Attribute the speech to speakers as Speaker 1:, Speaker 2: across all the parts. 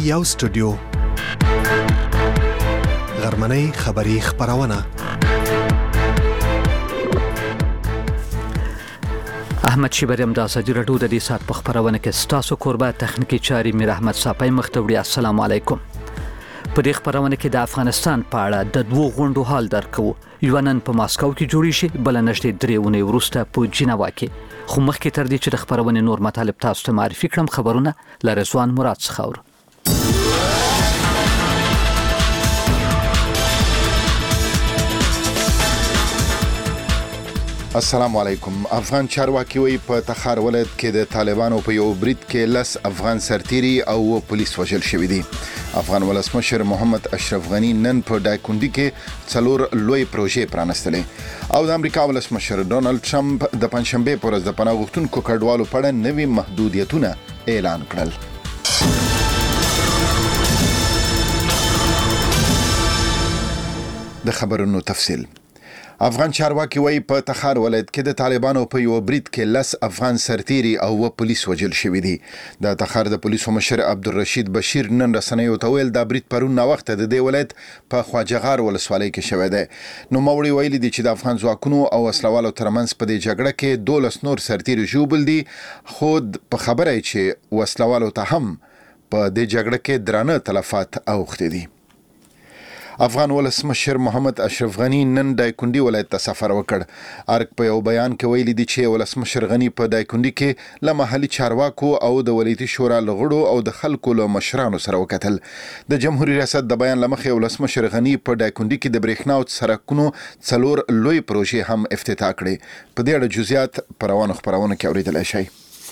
Speaker 1: یو سټوډیو غرمنۍ خبری خبرونه
Speaker 2: احمد شیبریم د ازادي راډیو د دې سات په خبرونه کې ستاسو قربا تخنیکی چاري میر احمد صاحب مختوړي. السلام علیکم. په دې خبرونه کې د افغانستان په اړه د دوه غونډو حال درکو. یو نن په ماسکو کې جوړی شي، بل نشته درېونه ورسته په جنیوا کې. خو مخکې تر دې چې د خبرونه نور مطالب تاسو ته معرفي کړم، خبرونه لرزوان مراد څخه.
Speaker 3: السلام علیکم. افغان چارواکي وی په تخار ولایت کې د طالبانو په یو برید کې 10 افغان سرتیري او پولیس وژل شوي دي. افغان ولسمشر محمد اشرف غنی نن په دایکندي کې 4 لوی پروژې پرانستلې او د امریکا ولسمشر ډونالد ټرمپ د پنځشنبه پر ورځ د پناه غوښتونکو کډوالو په اړه نوي محدودیتونه اعلان کړل. د خبرونو تفصیل. افغان چارواکي وی په تخار ولایت کې د طالبانو په یو برید کې 10 افغان سرتیري او پولیس وژل شوي دي. د تخار د پولیسو مشر عبدالرشید بشیر نن رسنیو ته ویل د برید پرون وخت د دې ولایت په خواجهغار ولسوالۍ کې شوی دی. نو موري ویلي دي چې د افغان ځواکونو او وسلوالو ترمنځ په دې جګړه کې 12 نور سرتیري ژوبل دي. خود په خبره چې وسلوالو ته هم په دې جګړه کې درانه تلفات اوښتي دي. افغان ولسمشر محمد اشرف غنی نن دایکندي ولایت ته سفر وکړ. ارګ په یو بیان کې ویلي دي چې ولسمشر غنی په دایکندي کې له محلي چارواکو او د ولایتي شورا لغړو او د خلکو له مشرانو سره وکتل. د جمهوریت ریاست د بیان لمخې ولسمشر غنی په دایکندي کې د برېښنا او سړکونو 4 لوی پروژې هم افتتاح کړې. په دې اړه جزئیات پروانو خبرونه کې اوریدلای شئ.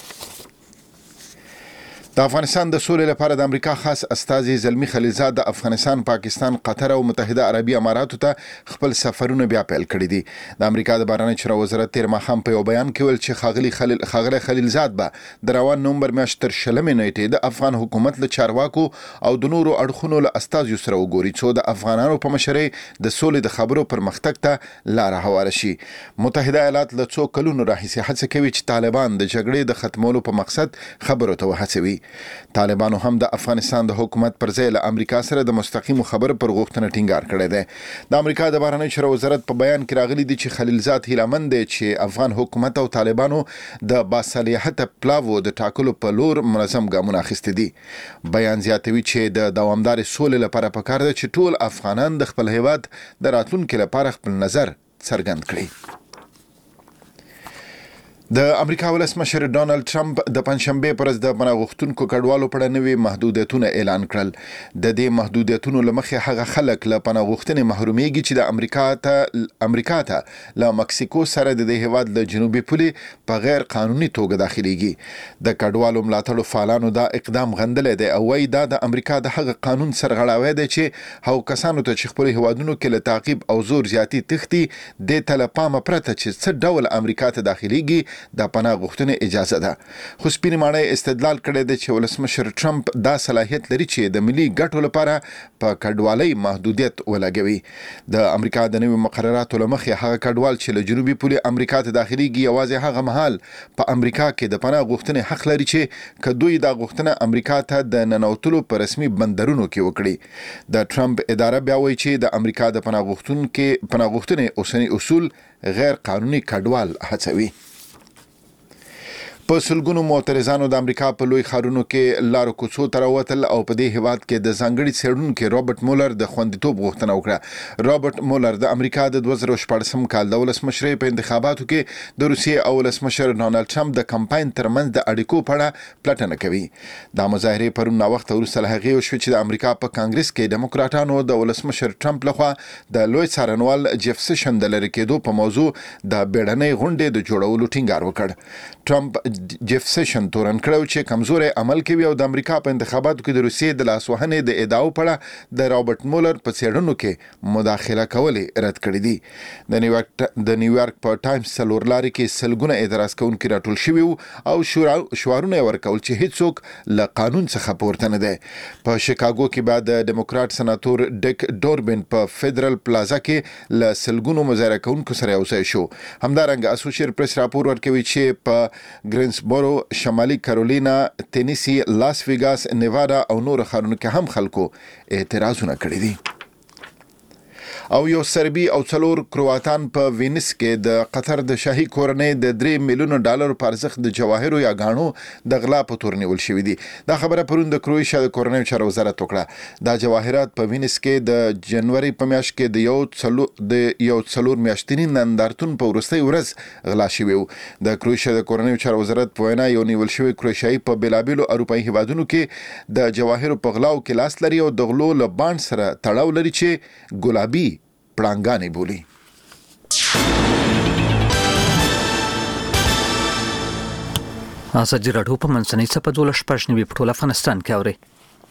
Speaker 3: د افغانستان د سولې لپاره د امریکا خاص استازي زلمی خلیلزاد د افغانستان، پاکستان، قطر او متحده عربي اماراتو ته خپل سفرونه بیا پیل کړي دي. د امریکا د بهرنی چارو وزارت تیر ماښام په یو بیان کې ویل چې ښاغلی خلیلزاد به د روان نومبر میاشتې تر 20 نیټې د افغان حکومت له چارواکو او د نورو اړخونو له استازیو سره وګوري چې د افغانانو په مشرۍ د سولې د خبرو پر مختګ ته لار هواره شي. متحده ایالات له څو کلونو راهیسې هڅه کوي چې طالبان د جګړې د ختمولو په مقصد خبرو ته وهڅوي. طالبانو هم د افغانستان د حکومت پر ځای له امریکا سره د مستقیم خبرو پر غوښتنه ټینګار کړی دی. د امریکا د بهرنی چارو وزارت په بیان کې راغلي دي چې خلیلزاد هیلهمند دی چې افغان حکومت او طالبانو د باصلاحیته پلاوو د ټاکلو په لور منظم ګامونه اخیستي دي. بیان زیاتوي چې د دوامدار سولې لپاره پکار ده چې ټول افغانان د خپل هیواد د راتلونکي لپاره خپل نظر څرګند کړي. د امریکا ولسمشر ډونالد ټرمپ د پنځشنبه پر ورځ د پناه غوښتونکو کډوالو په اړه نوي محدودیتونه اعلان کړل. د دې محدودیتونو له مخې هغه خلک له پناه غوښتنې محرومیږي چې د امریکا ته له مکسیکو سره د دې هیواد له جنوبي پولې په غیر قانوني توګه داخليږي. د کډوالو ملاتړو فعالانو دا اقدام غندلی دی او وايي دا د امریکا د هغه قانون سرغړاوی دی چې هغو کسانو ته چې خپل هیوادونو کې له تعقیب او زور زیاتی تختی د تلپامه پرته چې څه ډول امریکا ته داخليږي د پناه غوښتنې اجازه ده. خو سپینې ماڼۍ استدلال کړی دی چې ولسمشر ټرمپ دا صلاحیت لري چې د ملي ګټو لپاره په کډوالۍ محدودیت ولګوي. د امریکا د نوي مقرراتو له مخې هغه کډوال چې له جنوبي پولې امریکا ته داخليږي یوازې هغه مهال په امریکا کې د پناه غوښتنې حق لري چې که دوی دا غوښتنه امریکا ته د ننوتلو په رسمي بندرونو کې وکړي. د ټرمپ اداره بیا وایي چې د امریکا د پناه غوښتنې اوسنی اصول غیر قانوني کډوال هڅوي. په سلګونو معترضانو د امریکا په لوی ښارونو کې لارو کوڅو ته راوتل او په دې هیواد کې د ځانګړي څېړونکي رابرټ مولر د خوندیتوب غوښتنه وکړه. رابرټ مولر د امریکا د 2014 کال د ولسمشرۍ په انتخاباتو کې د روسیې او ولسمشر ډونالد ټرمپ د کمپاین ترمنځ د اړیکو په اړه پلټنه کوي. دا مظاهرې پرون وخت وروسته له هغې وشوې چې د امریکا په کانګرس کې ډیموکراټانو د ولسمشر ټرمپ لخوا د لوی څارنوال جیف سیشن د لرې کېدو په موضوع د بیړنۍ غونډې د جوړولو ټینګار وکړ. ټرمپ جیف سیشن تورن کړو چې کمزوري عمل کوي او د امریکا په انتخاباتو کې د روسیې د لاسوهنې د ادعاو په اړه د رابرټ مولر په څېړنو کې مداخله کول رد کړی دي. د نیویارک په ټایمز څلورلارې کې سلګونه اعتراض کوونکي راټول شوي او شعارونه ورکول چې هیڅوک له قانون څخه پورته نه دی. په شیکاګو کې بعد د ډیموکرات سناتور ډیک ډوربن په فدرال پلازا کې له سلګونو مظاهره کوونکو سره یو ځای شو. همدارنګه اسوسییټډ پریس راپور ورکوي چې په ګرین ګرینسبورو، شمالي کارولینا، تینیسی، لاس ویګاس، نیوادا او نور ښارونو کې هم خلکو اعتراضونه کړي دي. او یو سربي او 4 کرواتان په وینس کې د قطر د شاهي کورنۍ د $3 میلیون په ارزښت د جواهرو یا غاڼو د غلا په تور نیول شوې دي. دا خبره پرون د کروشیا د کورنۍ چارو وزارت وکړه. دا جواهرات په وینس کې د جنوري په میاشت کې د یو 4 میاشتنی نندارتون په وروستۍ ورځ غلا شوی و. د کروشیا د کورنۍ چارو وزارت په وینا یو نیول شوی کروشیایي په بلابلو اروپایي هیوادونو کې د جواهرو په غلاو کې لاس لري او د غلو له باند سره تړاو لري چې ګلابي پړانګانې بولي.
Speaker 2: ازادي راډیو په منځنۍ څپه 12 په ټول افغانستان کې اوري.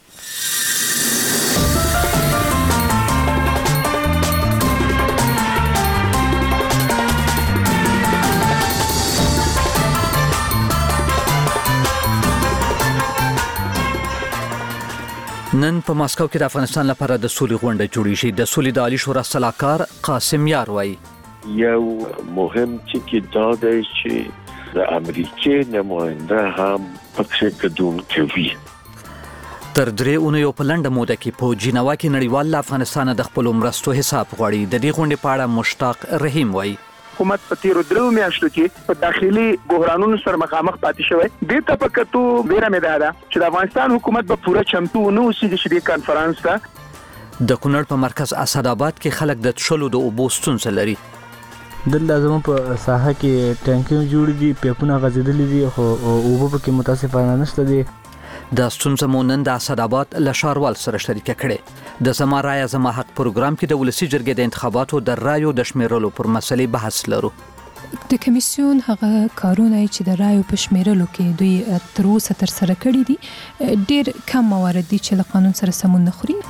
Speaker 2: نن په ماسکو کې د افغانستان لپاره د سولې غونډه جوړیږي. د سولې د عالی شورا سلاکار قاسم یار وایي
Speaker 4: یو مهم ټکی دا دی چې د امریکای نماینده هم پکې ګډون کوي.
Speaker 2: تر 3 اونیو په لنډه موده کې په جنیوا کې نړیوال افغانستان د خپل مرستو حساب غواړي. د دې غونډې په اړه مشتاق رحیم وایي
Speaker 5: حکومت په تیرو 3 میاشتو کې په داخلي بحرانونو سره مخامخ پاتې شوی. د ته په کتو ویره مې ده چې د افغانستان حکومت به پوره چمتو نه اوسي د شدې کانفرنس ته.
Speaker 2: د کونړ په مرکز اسداباد کې خلک د تشلو د اوبو ستونزه لري.
Speaker 6: دلته زموږ په ساحه کې ټانکونه جوړ دي، پیپونه غځېدلي دي، خو اوبه پکې متاسفانه نشته دي.
Speaker 2: د ستونزه مو نن د اسداباد له ښاروال سره شریکه کړې. د زما رایه زما حق پروګرام کې د ولسی جرګې د انتخاباتو د رایو د شمیرلو پر مسلې بحث لرو.
Speaker 7: د کمیسیون هغه کارونه چې د رایو په شمیرلو کې دوی تر اوسه تر سره کړي دي ډیر کم موارد دي چې له قانون سره سمون نه خوري.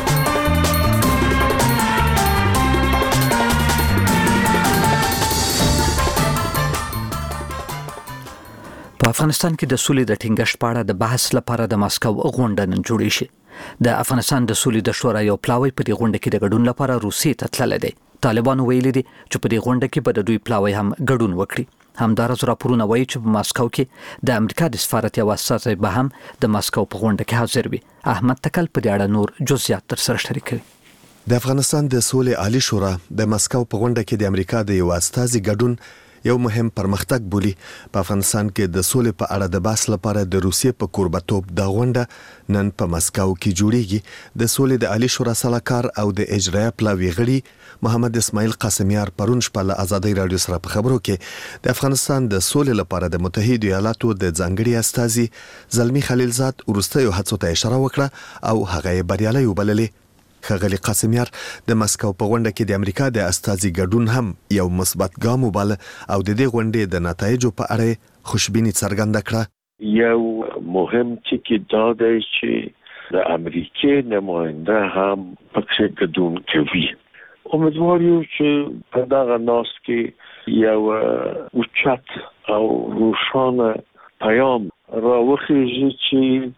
Speaker 7: په افغانستان کې د سولې د ټینګښت په اړه د بحث لپاره د ماسکو غونډه نن جوړې شي. د افغانستان د سولې د شورا یو پلاوی په دې غونډه کې د ګډون لپاره روسیې ته تللی دی. طالبانو ویلي دي چې په دې غونډه کې به د دوی پلاوی هم ګډون وکړي. همدارس راپورونه وایي چې په ماسکو کې د امریکا د سفارت یو استازی به هم د ماسکو په غونډه کې حاضر وي. احمد تکل په دې اړه نور جزئیات تر سره شریکوي.
Speaker 1: د افغانستان د سولې عالی شورا د ماسکو په غونډه کې د امریکا د یو استازي ګډون یو مهم پرمختګ بولی. په افغانستان کې د سولې په اړه د بحث لپاره د روسیې په کوربتوب د غونډه نن په ماسکو کې جوړیږي. د سولې د عالی شورا سلاکار او د اجرایه پلاوی غړي محمد اسماعیل قاسمیار پرون شپه له ازادي رادیو سره په خبرو کې د افغانستان د سولې لپاره د متحده ایالاتو د ځانګړي استازي زلمی خلیلزاد ورستیو هڅو ته اشاره وکړه او هغه بریالي وبللې. ښاغلي قاسمیار د ماسکو په غونډه کې د امریکا د استازي ګډون هم یو مثبت ګام وباله او د دې غونډې د نتایجو په اړه خوشبیني څرګنده کړه.
Speaker 4: یو مهم ټکی دا دی چې د امریکای نماینده هم پکې ګډون کوي. امیدوار یو چې په دغه ناس کې یو اوچت او روښانه پیام راوخیږي چې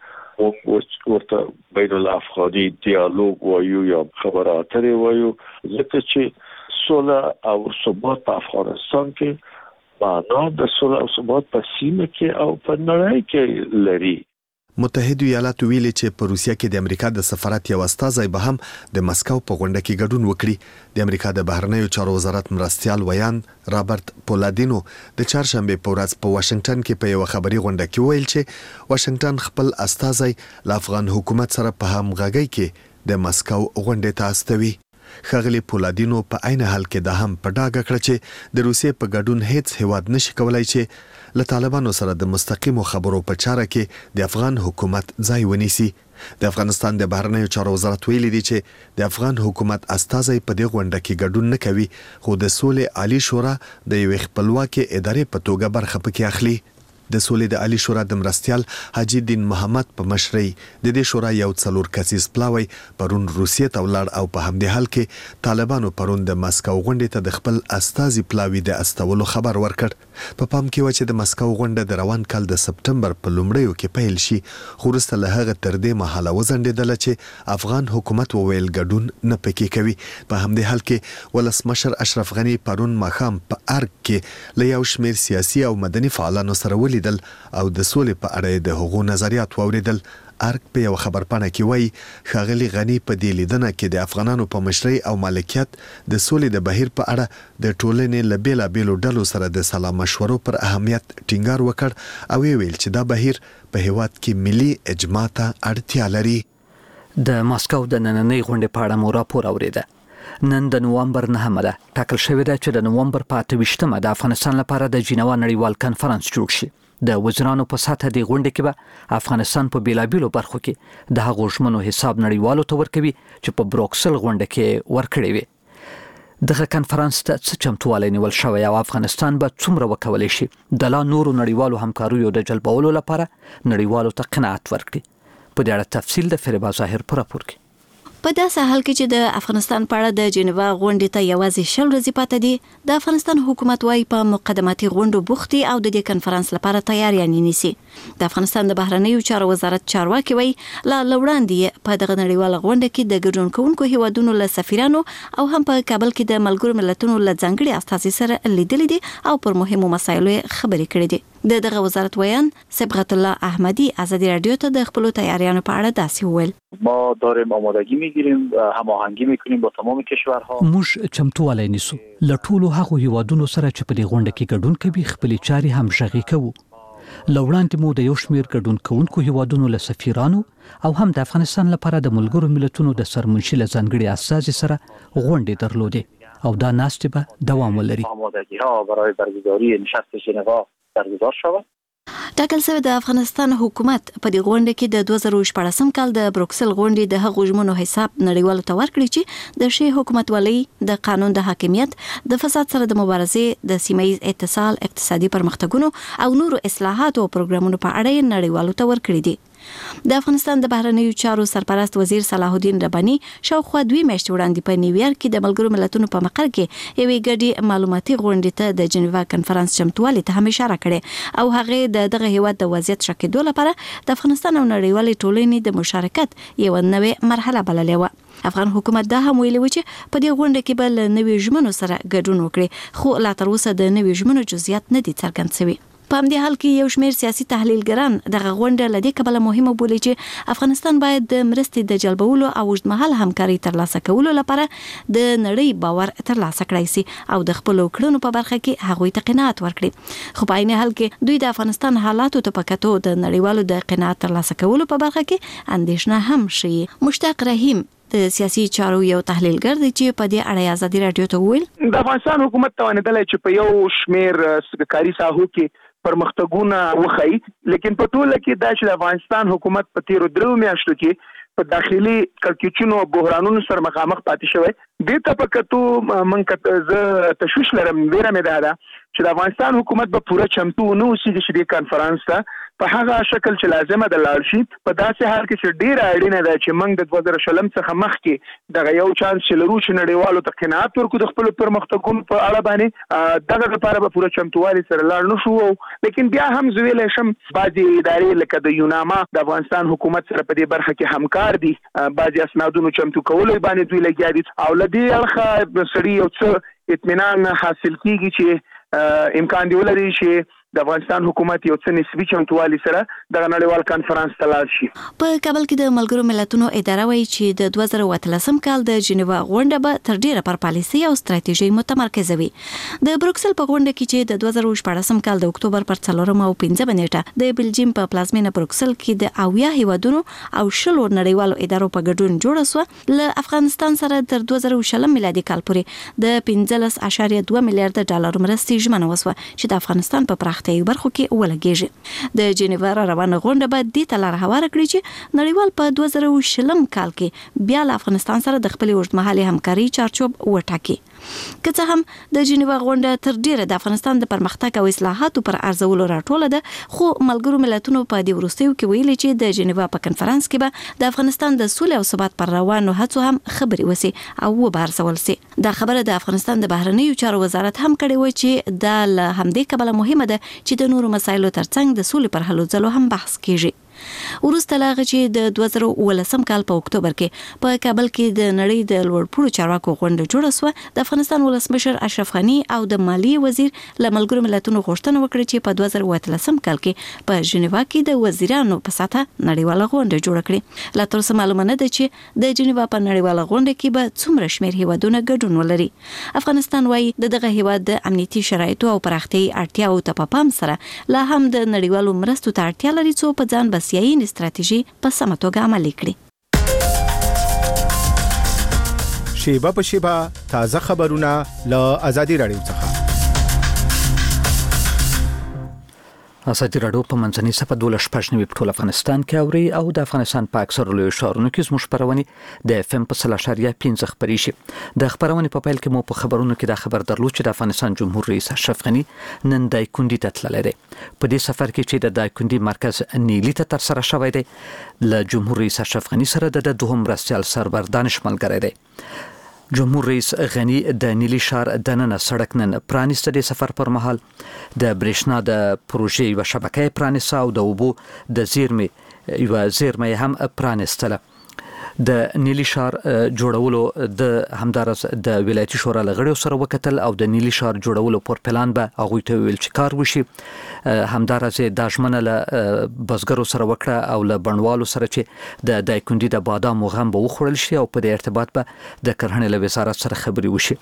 Speaker 4: ورته بین الافغاني دیالوګ وایو یا خبرو اترې وایو، ځکه چې صلح او ثبات په افغانستان کې معنا د صلح او ثبات په سیمه کې او په نړۍ کې لري.
Speaker 1: متحده ایالات ویلي چې په روسیه کې د امریکا د سفارت یو استازی به هم د ماسکو په غونډه کې ګډون وکړي. د امریکا د بهرنیو چارو وزارت مرستیال ویان رابرت پولادینو د چهارشنبه په ورځ په واشنگټن کې په یو خبري غونډه کې ویل چې واشنگټن خپل استازی له افغان حکومت سره په همغږۍ کې د ماسکو غونډې ته استوي. ښاغلي پولادینو په عین حال کې د هم په ډاګه کړ چې د روسیې په ګډون هیڅ هیواد نشي کولای چې له طالبانو سره د مستقیمو خبرو په چاره کې د افغان حکومت ځای ونیسي. د افغانستان د بهرنیو چارو وزارت ویلي دی چې د افغان حکومت استازی په دې غونډه کې ګډون نه کوي، خو د سولې عالی شورا د یوې خپلواکې ادارې په توګه برخه پکې اخلي. د سولې د عالی شورا د مرستیال حاجی دین محمد په مشرۍ د دې شورا یو 4 کسیز پلاوی پرون روسیې ته ولاړ او په همدې حال کې طالبانو پرون د ماسکو غونډې ته د خپل استازي پلاوی د استولو خبر ورکړ. په پام کې و چې د ماسکو غونډه د روان کال د سپټمبر په لومړیو کې پیل شي، خو وروسته له هغه تر دې مهاله وځنډېدله چې افغان حکومت وویل ګډون نه پکې کوي. په همدې حال کې ولسمشر اشرف غنی پرون ماښام په ارګ کې له یو شمېر سیاسي او مدني فعالانو سره ولید ولیدل او د سولې په اړه د هغو نظریات واوریدل. ارګ په یو خبرپاڼه کې وایي ښاغلي غنی په دې لیدنه کې د افغانانو په مشرۍ او مالکیت د سولې د بهیر په اړه د ټولنې له بیلابیلو ډلو سره د سلا مشورو پر اهمیت ټینګار وکړ او ویل چې دا بهیر په هیواد کې ملي اجماع ته اړتیا لري.
Speaker 2: د ماسکو د نننۍ غونډې په اړه مو راپور اوریده. نن د نوامبر 9 ده ټاکل شوې ده چې د نوامبر په 28مه د افغانستان لپاره د جنیوا نړیوال کنفرانس جوړ شي. د وزیرانو په سطح د غونډې کې به افغانستان په بیلابیلو برخو کې د هغو ژمنو حساب نړیوالو ته ورکوي چې په بروکسل غونډه کې ورکړي وي. دغه کنفرانس ته څه چمتووالی نیول شوی او افغانستان به څومره وکولی شي د لا نورو نړیوالو همکاریو د جلبولو لپاره نړیوالو ته قناعت ورکړي. په دې اړه تفصیل د فریبا ظاهر په راپور کې.
Speaker 8: په داسې حال کې چې د افغانستان په اړه د جنیوا غونډې ته یوازې 10 ورځې پاتې دي، د افغانستان حکومت وايي په مقدماتي غونډو بوختي او د دې کنفرانس لپاره تیاریانې نیسي. د افغانستان د بهرنیو چارو وزارت چارواکي وايي لا وړاندې په دغه نړیواله غونډه کې د ګډون کوونکو هیوادونو له سفیرانو او هم په کابل کې د ملګرو ملتونو له ځانګړي استازي سره لیدل دي او پر مهمو مسایلو خبرې کړې دي. دغه وزارت ویان صبغت الله احمدی ازادي رادیو ته د خپل تیاریانو په اړه داسې وویل:
Speaker 9: ما داریم آمادگی میگیریم، هماهنگی میکنیم با تمام کشورها.
Speaker 2: موږ چمتووالی نیسو له ټولو هغو هیوادونو سره چې په دې غونډه کې ګډون کوي خپلې چارې همغږي کوو. له وړاندې مو د یو شمېر ګډون کوونکو هیوادونو له سفیرانو او هم د افغانستان لپاره د ملګرو ملتونو د سرمنشي له ځانګړي استازي سره غونډې درلودې او دا ناستې به دوام ولري.
Speaker 9: آمادگی‌ها برای برگزاری نشست ژنوا برگزار شود.
Speaker 8: ټاکل شوی د افغانستان حکومت په دې غونډه کې د 2014 کال د بروکسل غونډې د هغو ژمنو حساب نړیوالو ته ورکړي چې د شی حکومتولۍ، د قانون د حاکمیت، د فساد سره د مبارزې، د سیمه ییز اتصال، اقتصادي پرمختګونو او نورو اصلاحاتو او پروګرامونو په اړه نړیوالو ته ورکړي دي. د افغانستان د بهرنیو چارو سرپرست وزیر صلاح الدین ربانی شاوخوا 2 میاشتې وړاندې په نیویارک کې د ملګرو ملتونو په مقر کې یوې ګډې معلوماتي غونډې ته د جنیوا کنفرانس چمتووالی ته هم اشاره کړې او هغه دغه هیواد د وضعیت ښه کېدو لپاره د افغانستان او نړیوالې ټولنې د مشارکت یو نوې مرحله بللې وه. افغان حکومت دا هم ویلي و چې په دې غونډه کې به له نوې ژمنو سره ګډون وکړي، خو لا تر اوسه د نوې ژمنو جزئیات نه دي څرګند شوي. په همدې حال کې یو شمېر سیاسي تحلیلګران دغه غونډه له دې کبله مهمه بولي چې افغانستان باید د مرستې د جلبولو او اوږدمهاله همکاري ترلاسه کولو لپاره د نړۍ باور ترلاسه کړی شي او د خپلو کړنو په برخه کې هغوی ته قناعت ورکړي. خو په عین حال کې دوی د افغانستان حالاتو ته په کتو د نړیوالو د قناعت ترلاسه کولو په برخه کې اندېښنه هم شي. مشتاق رحیم د سیاسي چارو یو تحلیلګر دی چې په دې اړه ازادي رادیو ته وویل:
Speaker 5: د افغانستان حکومت توانیدل چې په یو شمېر کاري ساحو کې پرمختګونه وخی، لیکن په ټوله کې دا چې د افغانستان حکومت په تیرو 3 میاشتو کې په داخلي کړکېچونو او بحرانونو سره مخامخ پاتې شوی. دې ته په کتو منکه زه تشویش لرم، ویره مې ده چې د افغانستان حکومت به پوره چمتو نه اوسي چې دې کنفرانس ته په هغه شکل چې لازمه ده لاړ شي. په داسې حال کې چې ډیره اړینه ده چې موږ د 2020 څخه مخکې دغه یو چانس چې لرو چې نړیوالو ته قناعت ورکړو د خپل پرمختګونو په اړه باندې، دغه لپاره به پوره چمتووالی سره لاړ نه شو. لیکن بیا هم زه ویلی شم بعضې ادارې لکه د یوناما د افغانستان حکومت سره په دې برخه کې همکار دي، بعضې اسنادونو چمتو کولو باندې دوی لګیا دي او له دې اړخه سړي یو څه اطمینان حاصل کیږي چې امکان دی ولري چې د افغانستان حکومت یو څه نسبي چمتووالی سره د نړیوال کانفرنس ته لاړ شي.
Speaker 8: په کابل کې د ملګرو ملتونو اداره وایي چې د 2013 کال د جنیوا غونډه به تر ډیره پر پالیسي او ستراتیژي متمرکزه وي. د بروکسل په غونډه کې چې د 2014 کال د اکتوبر پر 4 او 15 نیټه د بلجیم په پلازمینه بروکسل کې د 80 هیوادونو او 10 نړیوالو ادارو په ګډون جوړه شو، له افغانستان سره تر 2020 میلادي کال پورې د 15.2 میلیارډ ډالر مرستې ژمنه وشوه چې د افغانستان په ته برخو کې ولګیږي. د جنیوا روانه غونډه به د تلار هواره کړی چې نړیوال په 2020 کال کې بیا له افغانستان سره د خپل اوږدمهالي همکاري چارچوب وټاکي. که څه هم د جنیوا غونډه تر ډیره د افغانستان د پرمختګ او اصلاحاتو پر ارزولو راټوله ده، خو ملګرو ملتونو په دې وروستیو کې ویلي چې د جنیوا په کنفرانس کې به د افغانستان د سولې او ثبات پر روانو هڅو هم خبرې وسی او وبارسول سي. دا خبره د افغانستان د بهرنیو چارو وزارت هم کړې و چې د همدې کبله مهمه ده چې د نورو مسایلو ترڅنګ د سولې پر هلو ځلو هم بحث کیږي. وروسته لاغه چې د 2019 کال په اکتوبر کې په کابل کې د نړۍ د لوړپوړو چارواکو غونډه جوړه شوه. د افغانستان ولسمشر اشرف غنی او د مالیې وزیر له ملګرو ملتونو غوښتنه وکړه چې په 2013 کال کې په ژنیوا کې د وزیرانو په ساته نړیواله غونډه جوړه کړي. لا تر اوسه معلومه نه ده چې د ژنیوا په نړیواله غونډه کې به څومره شمېر هیوادونه ګډون ولري. افغانستان وايي دغه هیواد د امنیتي شرایطو او پراختیايي اړتیاو ته په پام سره لا هم د نړیوالو مرستو ته اړتیا لري څو په ځان بسیاینې ستراتیژي په سمه توګه عملي کړي.
Speaker 10: شیبه په شیبه تازه خبرونه له آزادي رادیو څخه.
Speaker 2: ازادي راډیو په منځنۍ صفحه 12 په ټول افغانستان کې اوري او د افغانستان په اکثر لوی ښارونو کې زموږ خبرونه د FM په 3.5 خبري شي. د خبرونه په پیل کې مو په خبرونو کې د خبر درلود چې د افغانستان جمهور رئیس اشرف غنی نن دایکندي ته تللی دی. په دې سفر کې چې د دایکندي مرکز نیلی ته تر سره شوی دی له جمهور رئیس اشرف غنی سره د دوهم مرستیال سرور دانش ملګری دی. جمهور رئیس غنی د نیلی شهر د نن سړک نن پرانیسته د سفر پر مهال د برېښنا د پروژې یو شبکې پرانیسته او د اوبو د زیرمې هم پرانیستله. د نیلی شهر جوړولو د همدارس د ولایتي شورا لغړیو سره وکتل او د نیلی شهر جوړولو پر پلان به هغه ته ویل چې کار وشي. همدارس د ژمنه له بزګرو سره وکړه او له بڼوالو سره چې د دایکندي د بادام غم به وخوړل شي او په دې ارتباط به د کرهڼې له وزارت سره خبري وشي.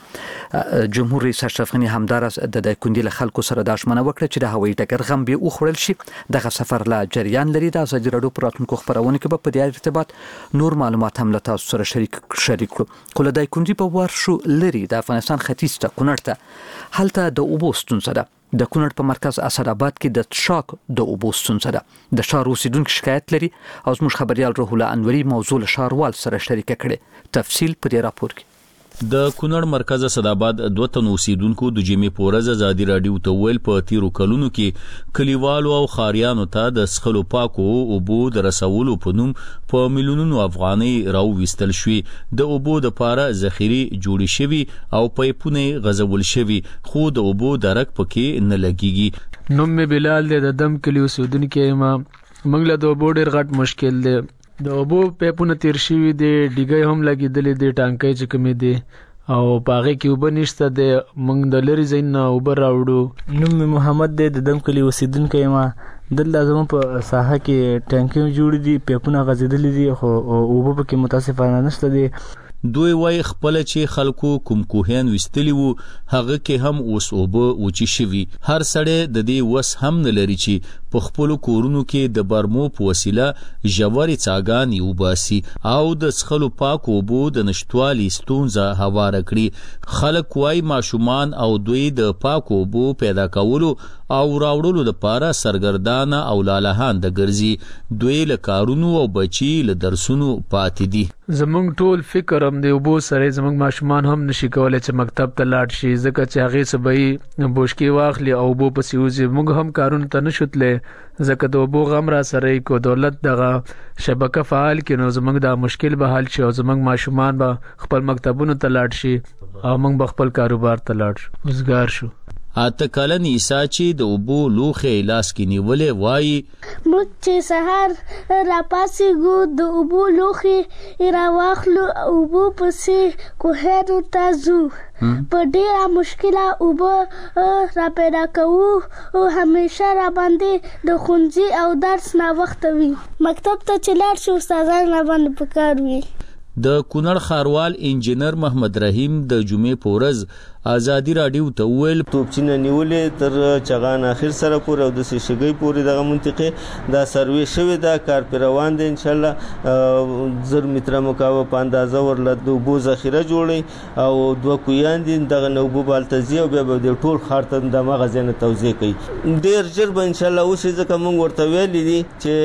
Speaker 2: جمهور رئیس اشرف غنی همدارس د دایکندي له خلکو سره د ژمنه وکړه چې د هوایي ډګر غم به وخوړل شي. دغه سفر لا جریان لري. د ازادي راډیو پر راتلونکو خبرونه کې به په دې ارتباط نور معلومات هم له تاسو سره شریک کړو. کله دایکندي په ورشو لري د افغانستان ختیځ ته کونړ ته هلته د اوبو ستونزه ده. د کونړ په مرکز اسداباد کې د شاک د اوبو ستونزه ده. د شهر اوسیدونکو شکایت لري او زموږ خبريال روح الله انوري موضوع له شهروال سره شریک کړي. تفصیل په دې راپور کې.
Speaker 11: د کونړ مرکز اسداباد 2 تن اوسیدونکو د جمعې پورز ازادي راډیو ته ویل په تیرو کلونو کې کلیوالو او خاریانو ته د سخلو پاکو اوبو د رسولو په نوم په میلیونونو افغانۍ راوویستل شوې. د اوبو د پاره ذخیره جوړې شوي او پایپونه غځول شوي خو د اوبو درک پکې نه لګيږي.
Speaker 6: نوم می بلال د دم کلی اوسیدونکو ما منګله د اوبو ډېر غټ مشکل دی. د اوبو پیپونه تیر شوي دي ډیګي هم لګیدلې دي ټانکۍ چې کمی دي او پاغه کې وب نشته د منګ د لری زین اوبر راوړو.
Speaker 12: نوم محمد د دم کلی اوسیدونکو ما د لازم په ساحه کې ټانکۍ جوړ دي پیپونه غزیدلې دي خو اوبو په متاسفانه نشته دي.
Speaker 11: دوی وای خپل چې خلکو کوم کوهین وستلی وو هغه کې هم اوس اوبه وچی شوی. هر سړی د دې وس هم نه لري چې په خپل کورونو کې د برمو په وسیله جوړی څاګان یو باسي او د سخلو پاک اوبو د نشټوالي ستونزه هواره کړي. خلک وای ماشومان او دوی د پاک اوبو پیدا کولو او راوړلو لپاره سرګردانه او لالهان د ګرځي. دوی له کارونو او بچي له درسونو پاتې دي.
Speaker 6: زمونږ ټول فکر هم دی اوبو سره زمونږ ماشومان هم نشي کولای چې مکتب ته لاړ شي ځکه چې هغه سبي بوشکی واخلي او اوبو پسې وځي. موږ هم کارونه ته نشوتلې ځکه د اوبو غم را سره کو دولت دغه شبکه فعال کینو زمونږ دا مشکل به حل شي او زمونږ ماشومان به خپل مکتبونو ته لاړ شي او موږ به خپل کاروبار ته لاړ شو وزګار شو.
Speaker 11: اته کلن عیسی چې د اوبو لوخه لاس کې نیولې وایي
Speaker 13: موږ چې سحر را پاسې ګو د اوبو لوخه را واخلو اوبو پسې کوهرو تازو په ډیره مشکله اوبو را پیدا کوو او همیشه را باندې د خونځي او درس نه وخت وي مکتب ته چې لاړ شو استادان را باندې پکار وي.
Speaker 11: د کونړ خاروال انجینر محمد رحیم د جمعې پورز ازادي راډیو ته ویل
Speaker 14: توپچینه نیولې تر چغان اخر سره پور او د شګي پورې دغه منطقه دا سروي شوی دا کار پر روان دي ان شاء الله زر متر مکعب په اندازه ورله د اوبو ذخیره جوړي او دوه کویان دي دغه نوبو بالتزي او به د ټول خارته د مغازنه توزیع کوي. ډیر ژر به ان شاء الله وشي ځکه موږ ورته ویل دي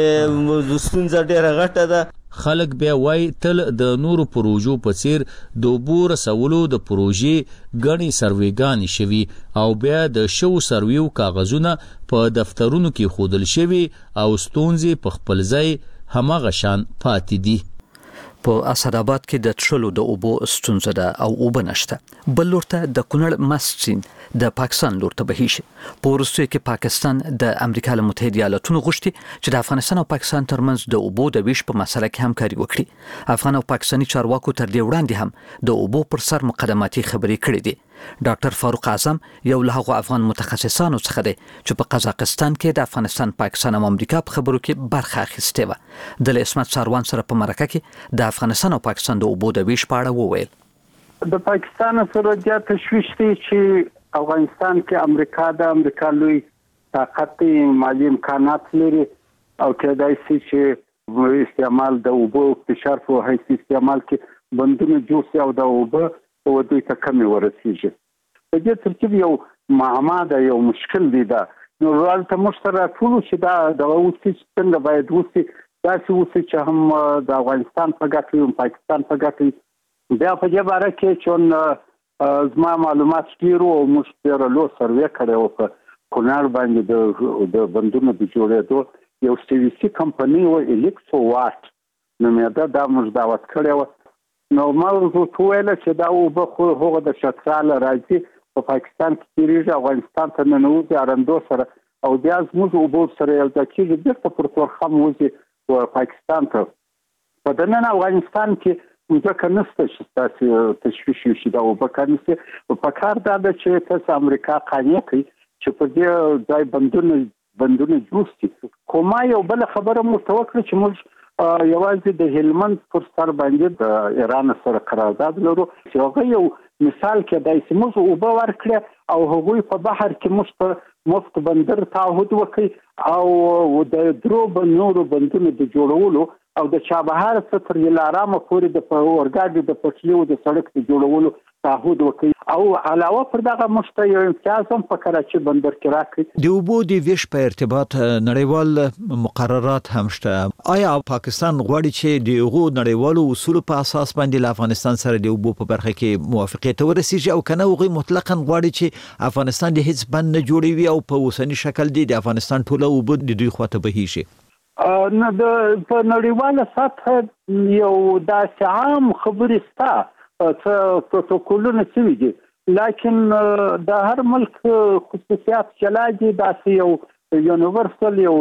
Speaker 14: چې ستونزه ډیره غټه ده.
Speaker 11: خلک بیا وای تل د نورو پروژو په څیر د اوبو رسولو د پروژې غني سرویګانی شوي او بیا د شو سرویو کاغذونه په دفترونو کې خودل شوي او ستونزې په خپل ځای همغه شان پاتې دي.
Speaker 2: په اسداباد کې د تشلو د اوبو ستونزه ده او اوبه نشته. بل لورته د کونړ مسچین د پاکستان لورته بهیش. په وروستیو کې پاکستان د امریکا له متحده ایالاتونو غوښتي چې د افغانستان او پاکستان ترمنځ د اوبو د ویش په مسله کې همکاري وکړي. افغان او پاکستاني چارواکو تر دې وړاندې هم د اوبو پر سر مقدماتي خبرې کړې دي. ډاکټر فاروق اعظم یو له هغو افغان متخصصانو څخه دی چې په قزاقستان کې د افغانستان، پاکستان او امریکا په خبرو کې برخه اخیستې وه. د اسمت ساروان سره په مرکه کې د افغانستان او پاکستان د اوبو د ویش په اړه وویل.
Speaker 15: د پاکستان سره د تشویش دی چې افغانستان کې امریکا لوی طاقت مالی امکانات لري او کېدای شي چې استعمال د اوبو فشار په حیث استعمال کې بندونه جوړ شي او د اوبو او دوی ته کمی ورسیږي. په دې ترتیب یو معما ده، یو مشکل دی. دا نو ورته مشترک ټول چې دا د اوسې څنګه باید وسی دا چې چې هم د افغانستان په ګټه او پاکستان په ګټه. بیا په دې باره کې چې زما معلومات ډیرو او مشترک لو سروې کړو په کونړ باندې د بندونو د جوړېدو یو سیویسي کمپنی او الیکترو واټ نو مې دا مجداوت کړو. نو ما ورته ویل چې دا اوبه خو هغه د شترال راځي په پاکستان کې تیریږي، افغانستان ته ننوځي ارندو سره او بیا زموږ اوبه سره یو ځکه بیرته پر تورخم وځي او پاکستان ته. په دننه افغانستان کې ځکه نشته چې تاسو تشویش شي دا اوبه کانسي په کار دا چې تاسو امریکا قانې کوي چې په دې ځای بندونه جوړ شي. کومه یو بل خبره مو توکل چې موږ یوازې د هلمند پر سر باندې د ایران سره قرارداد لرو چې هغه یو مثال کې دای چې موږ اوبه ورکړه او هغوی په بحر کې مفت بندر تعهد وکړي او د درو نورو بندونو د جوړولو او د چابهار ستر لارامه پورې د اورګاډي د پټلیو د سړک د جوړولو تعهد وکړي او علاوه پر دغه مشته یو امتیاز هم په کراچي بندر کې راکړي.
Speaker 16: د اوبو د ویش په ارتباط نړیوال مقررات هم شته. آیا پاکستان غواړي چې د هغو نړیوالو اصول په اساس باندې له افغانستان سره د اوبو په برخه کې موافقت ته ورسیږي او کنه هغه مطلقاً غواړي چې افغانستان د هیڅ بند نه جوړوي او په اوسنی شکل د افغانستان ټوله اوبو د دوی خواته بهیږي؟
Speaker 15: نه په نړیواله سطح یو داسې عام خبرې شته پروتوکولونه شوي دي، لیکن د هر ملک خصوصیات چلاږي داسې یو یونیورسل یو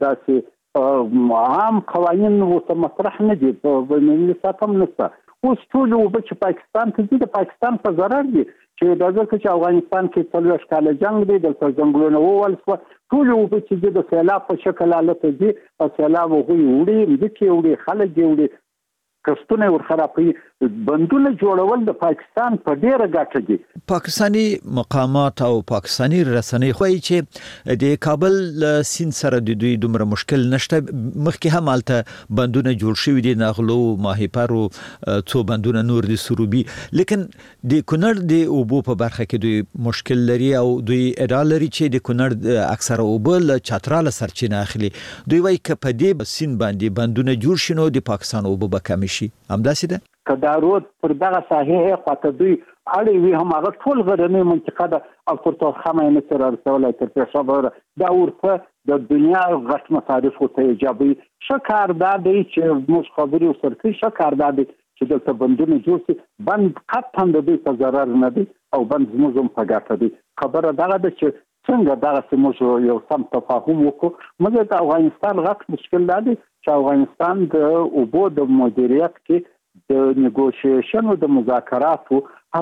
Speaker 15: داسې عام قوانین ورته مطرح نه دي په بینالمللي سطح هم نشته. اوس ټول اوبه چې پاکستان ته ځي د پاکستان په ضرر دي چې د ځکه چې افغانستان کې 40 کاله جنگ دی، دلته ځنګلونه وول شو، ټول اوبه چې د سیلاب په شکل حالت دي او سیلاب هغوی وړي مځکې وړي خلک وړي کښتونه ورخرابوي. بندونه جوړول د پاکستان په ډیره ګټه دي.
Speaker 16: پاکستانی مقامات او پاکستانی رسنۍ خوایي چې د کابل سیند سره د دوی دومره مشکل نشته. مخکې هم الته بندونه جوړ شوي دي، نغلو، ماهیپر او څو بندونه نور دي سروبي، لیکن د کونړ د اوبو په برخه کې دوی مشکل لري او دوی ادعا لري چې د کونړ اکثره اوبه له چتراله سرچینه اخلي. دوی وایي چې په دې سیند باندې بندونه جوړ شي نو د پاکستان اوبه به کم شي. همداسې ده
Speaker 15: که دا رود پر دغه ساحې خواته دوی اړې وي هم هغه ټول غرنۍ منطقه ده او پر تورخم یې نشي رارسولی تر پېښور دا ورته د دنیا غټ مصارفو ته ایجابوي. ښه کار دا دی چې موږ خبرې ورسره کوي، ښه کار دا دی چې دلته بندونه جوړ شي. بند قطعا د دوی په ضرر نه دی او بند زموږ هم په ګټه دی. خبره دغه ده چې څنګه دغه موږ یو سم تفاهم وکړو. موږ د افغانستان غټ مشکل دا دی چې افغانستان د اوبو د مدیریت کې د نیګوشیشن او د مذاکراتو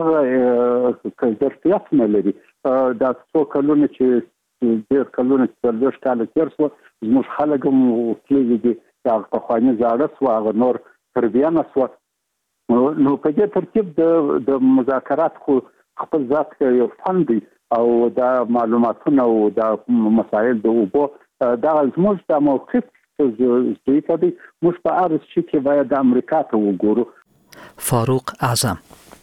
Speaker 15: هغه ظرفیت نه لري. دا څو کلونه چې ډېر کلونه چې 40 کاله تېر شوه زموږ خلک هم تللي دي، هغه پخواني زاړه شوه، هغه نور تربیانه شوه. نو په دې ترتیب د مذاکرات خو خپل ذات یو فن دی او دا معلوماتونه او دا مسایل د اوبو دا زموږ د موقف زیاتې موږ په ارز چې باید د امریکا ته وګورو.
Speaker 2: فاروق اعظم.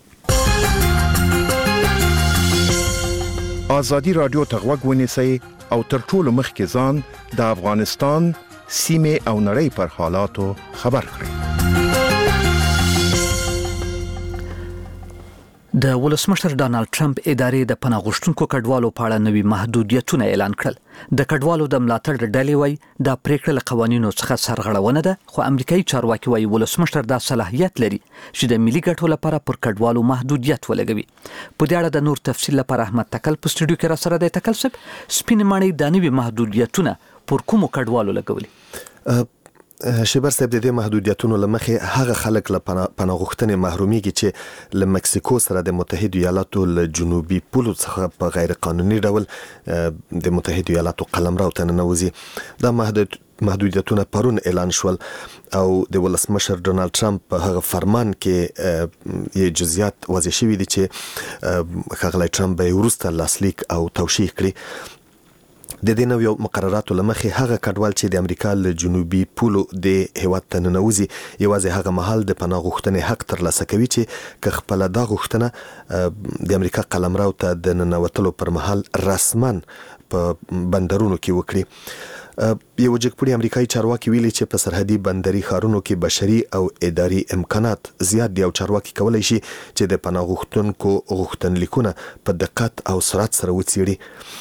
Speaker 17: آزادی رادیو ته غوږ ونیسئ او تر ټولو مخکې ځان د افغانستان سیمې او نړۍ پر حالاتو خبر کړئ.
Speaker 2: د ولسمشر ډانلډ ټرمپ ادارې د پناه غوښتونکو کډوالو په اړه نوي محدودیتونه اعلان کړل. د کډوالو د ملاتړ ډلې وایي دا پریکړه له قوانینو څخه سرغړونه ده، خو امریکایي چارواکي وایي ولسمشر دا صلاحیت لري چې د ملي ګټو لپاره پر کډوالو محدودیت ولګوي. په دې اړه د نور تفصیل لپاره احمد تکل په سټوډیو کې را سره دی. تکل صاحب، سپین ماڼۍ د نوي محدودیتونه پر کومو کډوالو لګولي؟
Speaker 1: شبر صاحب، د دې محدودیتونو لمخې هغه خلک له پناه غوښتنې محرومیږي چې له مکسیکو سره د متحده ایالاتو له جنوبي پولو څخه په غیر قانوني ډول د متحده ایالاتو قلمرو ته ننوځي. دا محدودیتونه پرون اعلان شول او د ولسمشر ډونالد ټرمپ په هغه فرمان کې یې جزئیات واضح شوي دي چې ښاغلی ټرمپ به یې وروسته لاسلیک او توشیح کړي. د دې نویو مقرراتو لمخې هغه کډوال چې د امریکا له جنوبي پولو د هیواد ته ننوځي یوازې هغه مهال د پناه غوښتنې حق ترلاسه کوي چې که خپله دا غوښتنه د امریکا قلمرو ته د ننوتلو پر مهال رسما په بندرونو کې وکړي. یو جګپوړي امریکایي چارواکي ویلي چې په سرحدي بندري ښارونو کې بشري او اداري امکانات زیات دي او چارواکي کولی شي چې د پناه غوښتونکو غوښتنلیکونه په دقت او سرعت سره وڅېړي.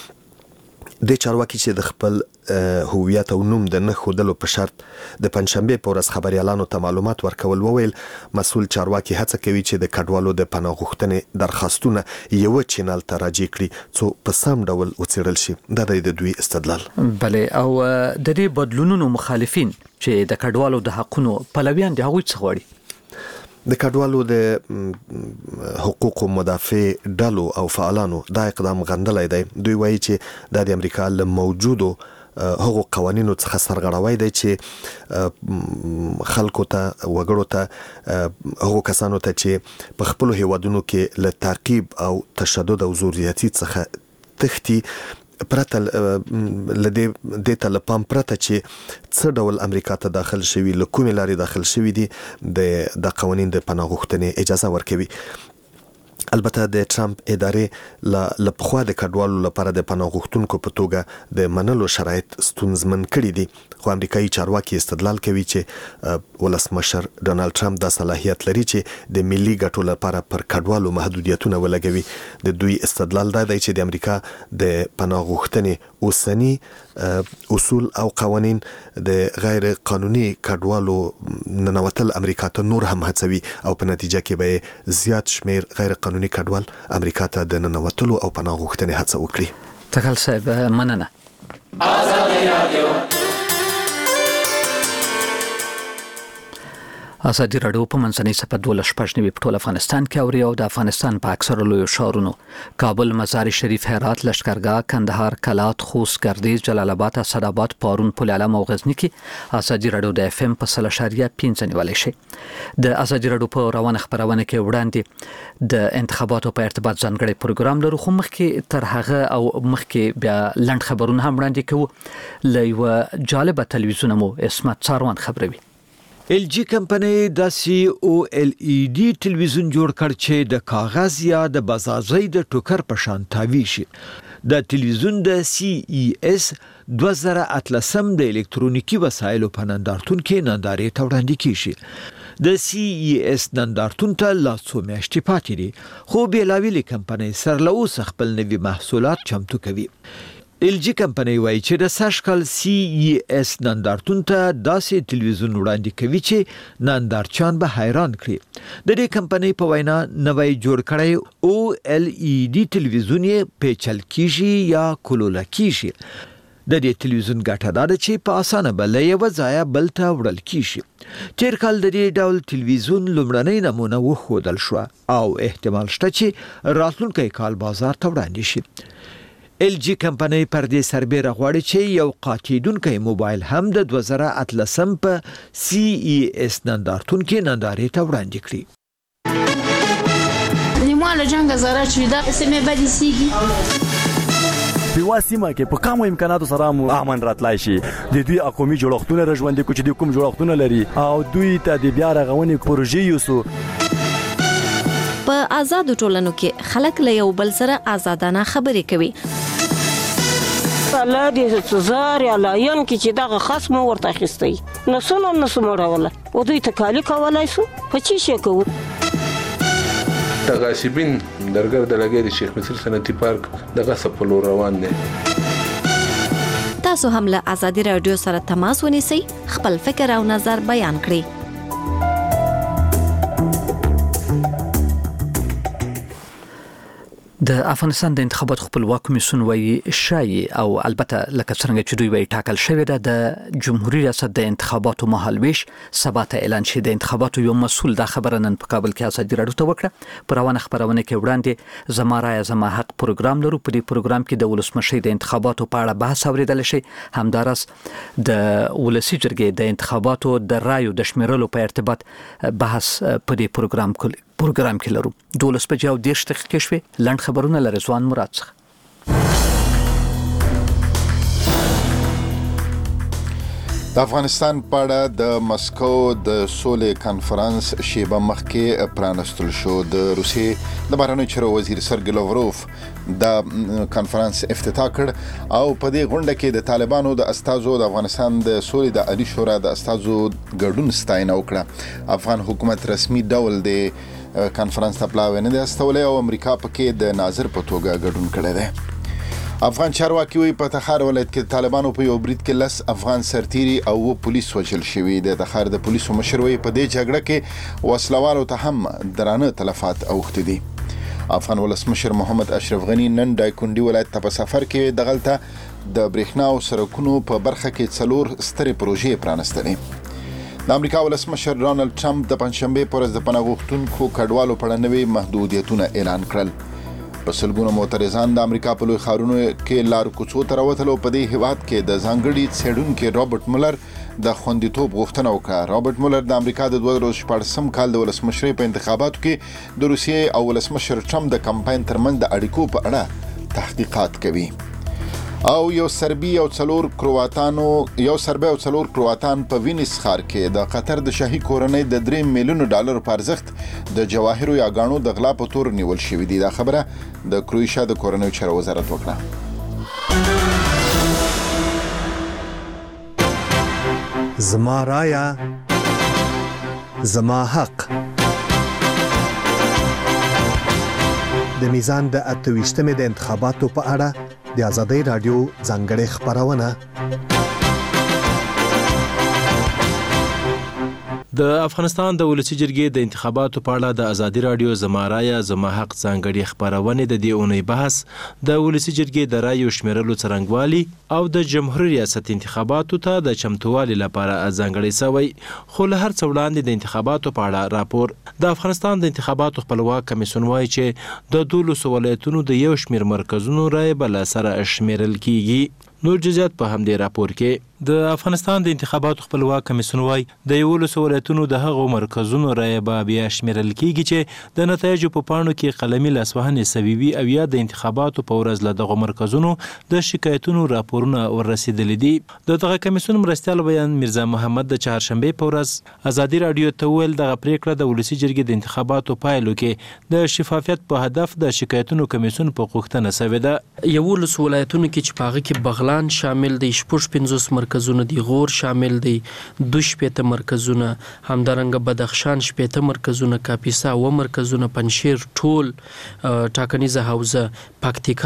Speaker 1: د چارواکي چې د خپل هویت او نوم د نه ښودلو په شرط د پنځشنبې په ورځ خبریالانو ته معلومات ورکول، وویل مسؤل چارواکي هڅه کوي چې د کډوالو د پناه غوښتنې درخواستونه یو چینل ته راجع کړي څو په سم ډول وڅېړل شي. دا د دوی استدلال.
Speaker 2: بله، او د دې بدلونونو مخالفین چې د کډوالو د حقونو پلویان دي، هغوی څه غواړي؟
Speaker 1: د کډوالو د حقوقو مدافع ډلو او فعالانو دا اقدام غندلی دی. دوی وایي چې دا د امریکا له موجودو هغو قوانینو څخه سرغړوی دی چې خلکو ته، وګړو ته، هغو کسانو ته چې په خپلو هیوادونو کې له تعقیب او تشدد او زوریاتي څخه تښتي پرته لدې ته له پام پرته چې څه ډول امریکا ته داخل شوي، له کومې لارې داخل شوي دي، د قوانین د پناه غوښتنې اجازه ورکوي. البته د ټرمپ ادارې له پخوا د کډوالو لپاره د پناه غوښتونکو په توګه د منلو شرایط ستونزمن کړي دي، خو امریکایي چارواکي استدلال کوي چې ولسمشر ډونالد ټرمپ دا صلاحیت لري چې د ملي ګټو لپاره پر کډوالو محدودیتونه ولګوي. د دوی استدلال دا دی چې د امریکا د پناه غوښتنې اوسني اصول او قوانین د غیر قانوني کډوالو ننوتل امریکا ته نور هم هڅوي او په نتیجه کې به زیات شمیر غیر قانوني کډوال امریکا ته د ننوتلو او پناه غوښتنې هڅه وکړي.
Speaker 2: تکل صاحب، مننه. ازادي راډیو په منځنۍ صفحه 12 په ټول افغانستان کې اوري او د افغانستان په اکثره لویو ښارونو کابل، مزار شریف، هرات، لشکرګاه، کندهار، کلات، خوست، ګردیز، جلال آباد، اسداباد، پارون، پل علم او غزنی کې ازادي راډیو د FM په 0.5 نیولای شي. د ازادي راډیو په روانه خبرونه کې وړاندې د انتخاباتو په ارتباط ځانګړي پروګرام لرو، خو مخکې تر هغه او مخکې بیا لنډ خبرونه هم وړاندې کوو. له یو جالبه تلویزیون مو اسمت څاروان خبروي.
Speaker 16: LG کمپنۍ د OLED تلویزیون جوړ کړ چې د کاغذ یا د بازارۍ د ټوکر په شان تاوی شي. د تلویزیون د CES 2018 د الکترونیکی وسایلو په نندارتون کې نندارې ته وړاندې کیږي. د CES نندارتون ته لا څو میاشتې پاتې دي، خو بیلابېلې کمپنۍ سره له اوسه خپل نوي محصولات چمتو کوي. LG کمپنۍ وایي چې د سږکال CES نندارتون ته داسې تلویزیون وړاندې کوي چې نندارچیان به حیران کړي. د دې کمپنۍ په وینا نوی جوړ کړی OLED تلویزیون یې پیچل کیږي یا کولوله کیږي. د دې تلویزیون ګټه دا ده چې په اسانه به له یوه ځایه بل ته وړل کیږي. تیر کال د دې ډول تلویزیون لومړنۍ نمونه وښودل شوه او احتمال شته چې راتلونکی کال بازار ته وړاندې شي. LG کمپنۍ پر دې سربېره غواړي چې یو قاچیدونکی موبایل هم د 2018 په CES نندارتون کې نندارې ته وړاندې کړي.
Speaker 18: نیماله جنګ زاره چې دا سمې بدې سیږي
Speaker 19: په واسمه کې په کومو امکاناتو سره مو امن راتلای شي. د دوی اقومي جوړښتونه راژوندې کوي چې د کوم جوړښتونه لري او دوی ته د بیا رغونې پروژې یوسو.
Speaker 8: په آزادو ټولنو کې خلک له یو بل سره آزادانه خبرې کوي.
Speaker 20: الله دې زار یا لاین کې چې دغه خصم ورته اخیستی نسونه مړوله او دوی ته کالی کولای شو په چی شي کوو.
Speaker 21: د غاصبین درګر د لګي د شیخ مصر صنعتي پارک د غصب په لور روان دي.
Speaker 8: تاسو هم له آزادي رادیو سره تماس ونیسئ، خپل فکر او نظر بیان کړئ.
Speaker 2: د افغانستان د انتخابات خپلواک کمیسیون وایي شایي او البته لکه څنګه چې دوی وایي ټاکل شوی ده د جمهوریت ریاست د انتخاباتو مهالویش سبا ته اعلان شي. د انتخاباتو یو مسؤل دا خبره نن په کابل کې ازادي رادیو ته وکړه. پر روانه خبرونه کې وړاندې زما رایه زما حق پروګرام لرو. په دې پروګرام کې د ولسمشي د انتخاباتو په اړه بحث اوریدل شي. همدارس د ولسی جرګې د انتخاباتو د رایو د شمیرلو په ارتباط بحث په دې پروګرام کې لرو. 12 بجې او 10 دقیقې شوې. لنډ خبرونه له رضوان مراد څخه.
Speaker 3: د افغانستان په اړه د مسکو د سولې کانفرنس شیبه مخکې پرانستل شو. د روسیې د بهرنیو چارو وزیر سرګی لاوروف د کانفرنس افتتاح کړ او په دې غونډه کې د طالبانو د استازو د افغانستان د سولې د عالی شورا د استازو ګډون ستاینه وکړه. افغان حکومت رسمي ډول د کانفرنس ته پلاوی نه دی استولی او امریکا پکې د ناظر په توګه ګډون کړی دی. افغان چارواکي وایي په تخار ولایت کې طالبانو په یو برید کې 10 افغان سرتیري او پولیس وژل شوي. د تخار د پولیسو مشر وایي په دې جګړه کې وسلوالو ته هم درانه تلفات اوښتي دي. افغان ولسمشر محمد اشرف غني نن دایکنډي ولایت ته په سفر کې دغلته د برېښنا او سړکونو په برخه کې 4 سترې پروژې پرانستلې. د امریکا ولسمشر ډانلډ ټرمپ د پنځشنبه پر ورځ د پناه غوښتونکو کډوالو په اړه نوې محدودیتونه اعلان کړل. په سلګونو معترضان د امریکا په لوی ښارونو کې لار کوڅو ته راوتلو. په دې هیواد کې د ځانګړي څېړونکي رابرټ مولر د خوندیتوب غوښتنه وکړه. رابرټ مولر د امریکا د 2014 کال د ولسمشرۍ په انتخاباتو کې د روسیې او ولسمشر ټرمپ د کمپاین ترمنځ د اړیکو په اړه تحقیقات کوي. او یو سربي او 4 کرواتان په وینیس ښار کې د قطر د شاهي کورنۍ د 3 میلیون ډالر په ارزښت د جواهرو یا غاڼو د غلا په تور نیول شوې دي. دا خبره د کروشیا د کورنۍ چارو وزارت وکړه.
Speaker 1: زما رایه زما حق. د میزان د 28مې د انتخاباتو په اړه د آزادۍ رادیو ځانګړې خبرونه.
Speaker 22: د افغانستان د ولسی جرګې د انتخاباتو په اړه د آزادۍ رادیو زما رایه زما حق ځانګړې خبرونه د دې اونۍ بحث د ولسی جرګې د رایو شمیرلو څرنګوالي او د جمهوریت ریاست انتخاباتو ته د چمتووالي لپاره ځانګړې سوی. خو له هر څه وړاندې د انتخاباتو په اړه راپور. د افغانستان د انتخاباتو خپلواک کمیسیون وایي چې د 12 ولایتونو د یو شمیر مرکزونو رای بل سره شمیرل کیږي. نور جزئیات په همدې راپور کې. د افغانستان د انتخاباتو خپلواک کمیسیون وایي د 11 ولایتونو د هغو مرکزونو رای به بیا شمیرل کیږي چې د نتایجو په پاڼو کې قلمي لاسوهنې سوي وي او یا د انتخاباتو په ورځ له دغو مرکزونو د شکایتونو راپورونه ورسېدلي دي. د دغه کمیسیون مرستیال بیان میرزا محمد د چهارشنبې په ورځ آزادي رادیو ته ویل دغه پریکړه د ولسی جرګې د انتخاباتو پایلو کې د شفافیت په هدف د شکایتونو کمیسیون په غوښتنه سوې ده.
Speaker 23: 11 ولایتونو کې چې په هغه کې بغلان شامل دی، 50 مرکزونه دي، غور شامل دی، 2 مرکزونه، همدارنګه بدخشان 8 مرکزونه، کاپیسا 9 مرکزونه، پنشیر ټول ټاکنیزه حوزه، پکتیکا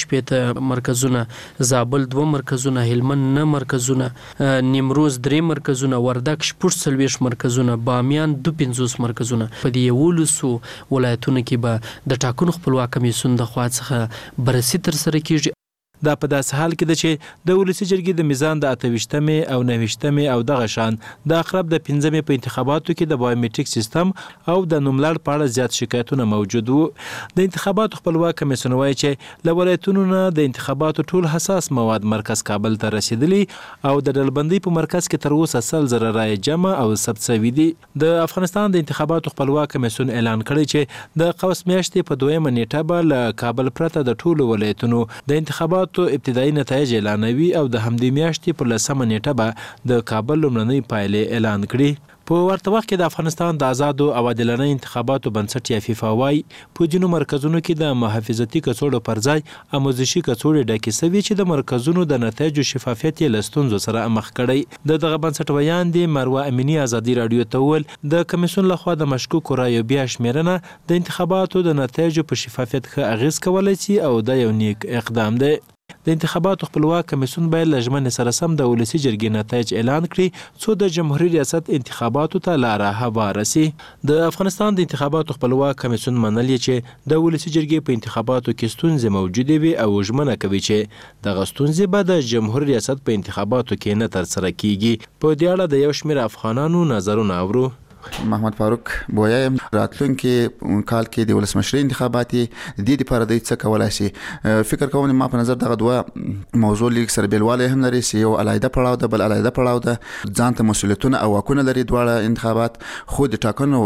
Speaker 23: 1 مرکزونه، زابل 2 مرکزونه، هلمند 9 مرکزونه، نیمروز 3 مرکزونه، وردګ 40 مرکزونه، بامیان 52 مرکزونه. په دې 11 ولایتونو کې به د ټاکنو خپلواک کمیسیون د خوا څخه بررسي ترسره کیږي.
Speaker 22: دا په داسې حال کې ده چې د ولسی جرګې د میزان د 28مې او 29مې او دغه شان د اقرب د 15مې په انتخاباتو کې د بایومټریک سیستم او د نوملړ په اړه زیات شکایتونه موجود وو. د انتخاباتو خپلواک کمیسیون وایي چې له ولایتونو نه د انتخاباتو ټول حساس مواد مرکز کابل ته رسیدلي او د ډلبندۍ په مرکز کې تر اوسه 100,000 رایې جمع او ثبت شوي دي. د افغانستان د انتخاباتو خپلواک کمیسیون اعلان کړی چې د قوس میاشتې په 2مه نیټه به له کابل پرته د ټولو ولایتونو د انتخاباتو ابتدایي نتایج اعلانوي او د همدې میاشتې په 10مه نیټه به د کابل لومړنۍ پایلې اعلان کړي. په ورته وخت کې د افغانستان د آزادو او عادلانه انتخاباتو بنسټ یا فیفا وايي په ځینو مرکزونو کې د محافظتي کڅوړو پر ځای آموزشي کڅوړې ډکې شوي چې د مرکزونو د نتایجو شفافیت یې له ستونزو سره مخ کړی. د دغه بنسټ ویان دی مروه امینی ازادي رادیو ته وویل د کمیسیون لخوا د مشکوکو رایو بیا شمیرنه د انتخاباتو د نتایجو په شفافیت ښه اغیز کولی شي او دا یو نیک اقدام دی. د انتخاباتو خپلواک کمیسیون باید له ژمنې سره سم د ولسي جرګې نتایج اعلان کړي څو د جمهوریت ریاست انتخاباتو ته لاره هواره سي. د افغانستان د انتخاباتو خپلواک کمیسیون منلي چې د ولسي جرګې په انتخاباتو کې ستونزې موجودې وي او ژمنه کوي چې دغه ستونزې به د جمهوریت ریاست په انتخاباتو کې نه ترسره کیږي. په دې اړه د یو شمېر افغانانو نظرونه اورو.
Speaker 4: محمد فاروق بویا راتلونکي کال کې د ولسمشرۍ انتخابات د دې لپاره د څه کولای شي. فکر کوم ما په نظر دغه دوه موضوع لیک سره بیلواله هم لري چې یو علایده پړاو ده بل علایده پړاو ده ځان ته مسولیتونه او واکونه لري دواړه انتخابات. خو د ټاکنو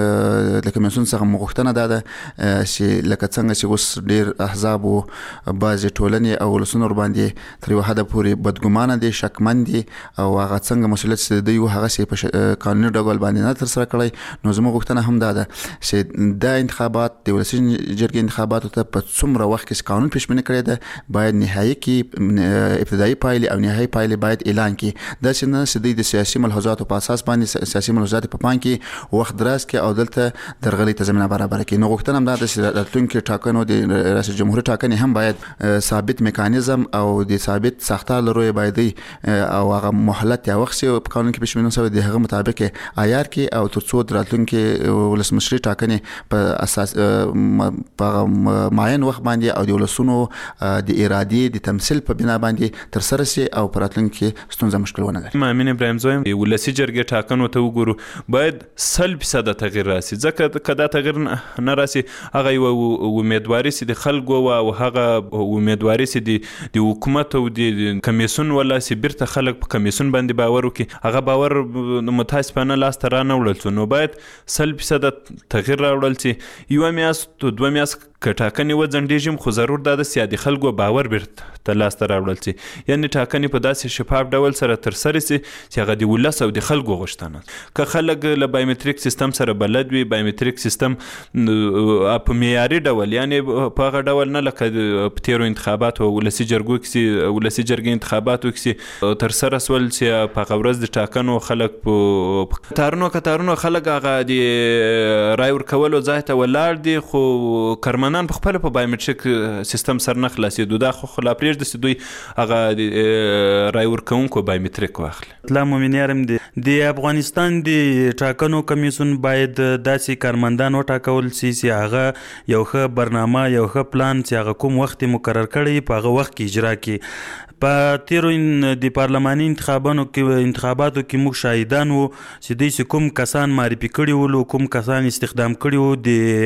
Speaker 4: د کمیسیون څخه مغوښتنه ده چې لکه څنګه چې اوس ډیر احزاب او بعضې ټولنې او ولسونه ورباندې تر یو حده پورې بدګمانه دي شکمن دي او هغه څنګه مسولیت چې دوی هغه سي په قانوني ډول باندې نه سره کړی. نو زموږ غوښتنه هم دا ده چې دا انتخابات د ولسي جرګې انتخاباتو ته په څومره وخت کې قانون پیشبیني کړی ده باید نهایي کې ابتدایي پایلې او نهایي پایلې باید اعلان کړي. دا چې نه چې د سیاسي ملحوظاتو په اساس باندې سیاسي ملحوظات په پام کې وخت دراز کې او دلته درغلي ته زمینه برابر کړي. نو غوښتنه هم دا ده چې راتلونکي ټاکنو د ریاست جمهور ټاکنې هم باید ثابت میکانیزم او د ثابت ساختار لري باید او هغه مهلت یا وخت په قانون کې پیشبیني شوی د هغه مطابق عیار کې او ترڅو راتلونکي ولسمشري ټاکنې په اساس په معین وخت باندې او د ولسونو د ارادې د تمثيل په بنا باندې تر سره سي او پر راتلونکي ستونزه مشکل ونه لري.
Speaker 7: امین ابراهیم زویم ولسي جرګې ټاکنو ته وګورو باید 100% تغییر راسي ځکه کدا تغییر نه راسي هغه یو امیدواري سي د خلکو او هغه امیدواري سي د حکومت او د کمیسیون ولا سي بیرته خلک په کمیسیون باندې باور وکي هغه باور متاسفانه لاس ته نه وړل نو باید 100% تغییر راوړل شي. یو میاشت دوه میاشت کټاکنې وځنډېږم خو ضرور دا د سیادي خلکو باور بیرته لاس ته راوړل شي یعنی ټاکنې په داسې شفاف ډول سره ترسره شي چې هغه د ولس او د خلکو غوښتنه که خلک له بایومټریک سیستم سره بلد وي بایومټریک سیستم په معیاري ډول یعنی په هغه ډول نه لکه په تیرو انتخابات او ولسي جرګې انتخاباتو کې ترسره سول چې په هغه ورځ د ټاکنو خلک په کتارونو خلک هغه د رای ورکولو ځای ته ولاړ دي خو کارمنان په خپل په بایومټریک سیستم سره نه خلاصېدو دا خو لا پرېږده چې دوی هغه رای ورکوونکو بایومټریک واخلي.
Speaker 9: لا مومنیارم د افغانستان د ټاکنو کمیسیون باید داسې کارمندان وټاکول شي چې هغه یو ښه برنامه یو ښه پلان چې هغه کوم وخت مقرر کړی په هغه وخت کې اجرا کړي. په تیرو د پارلماني انتخاباتو کې موږ شاهدان وو چې دوی کوم کسان معرفي کړي ول کوم کسان استخدام کړي وو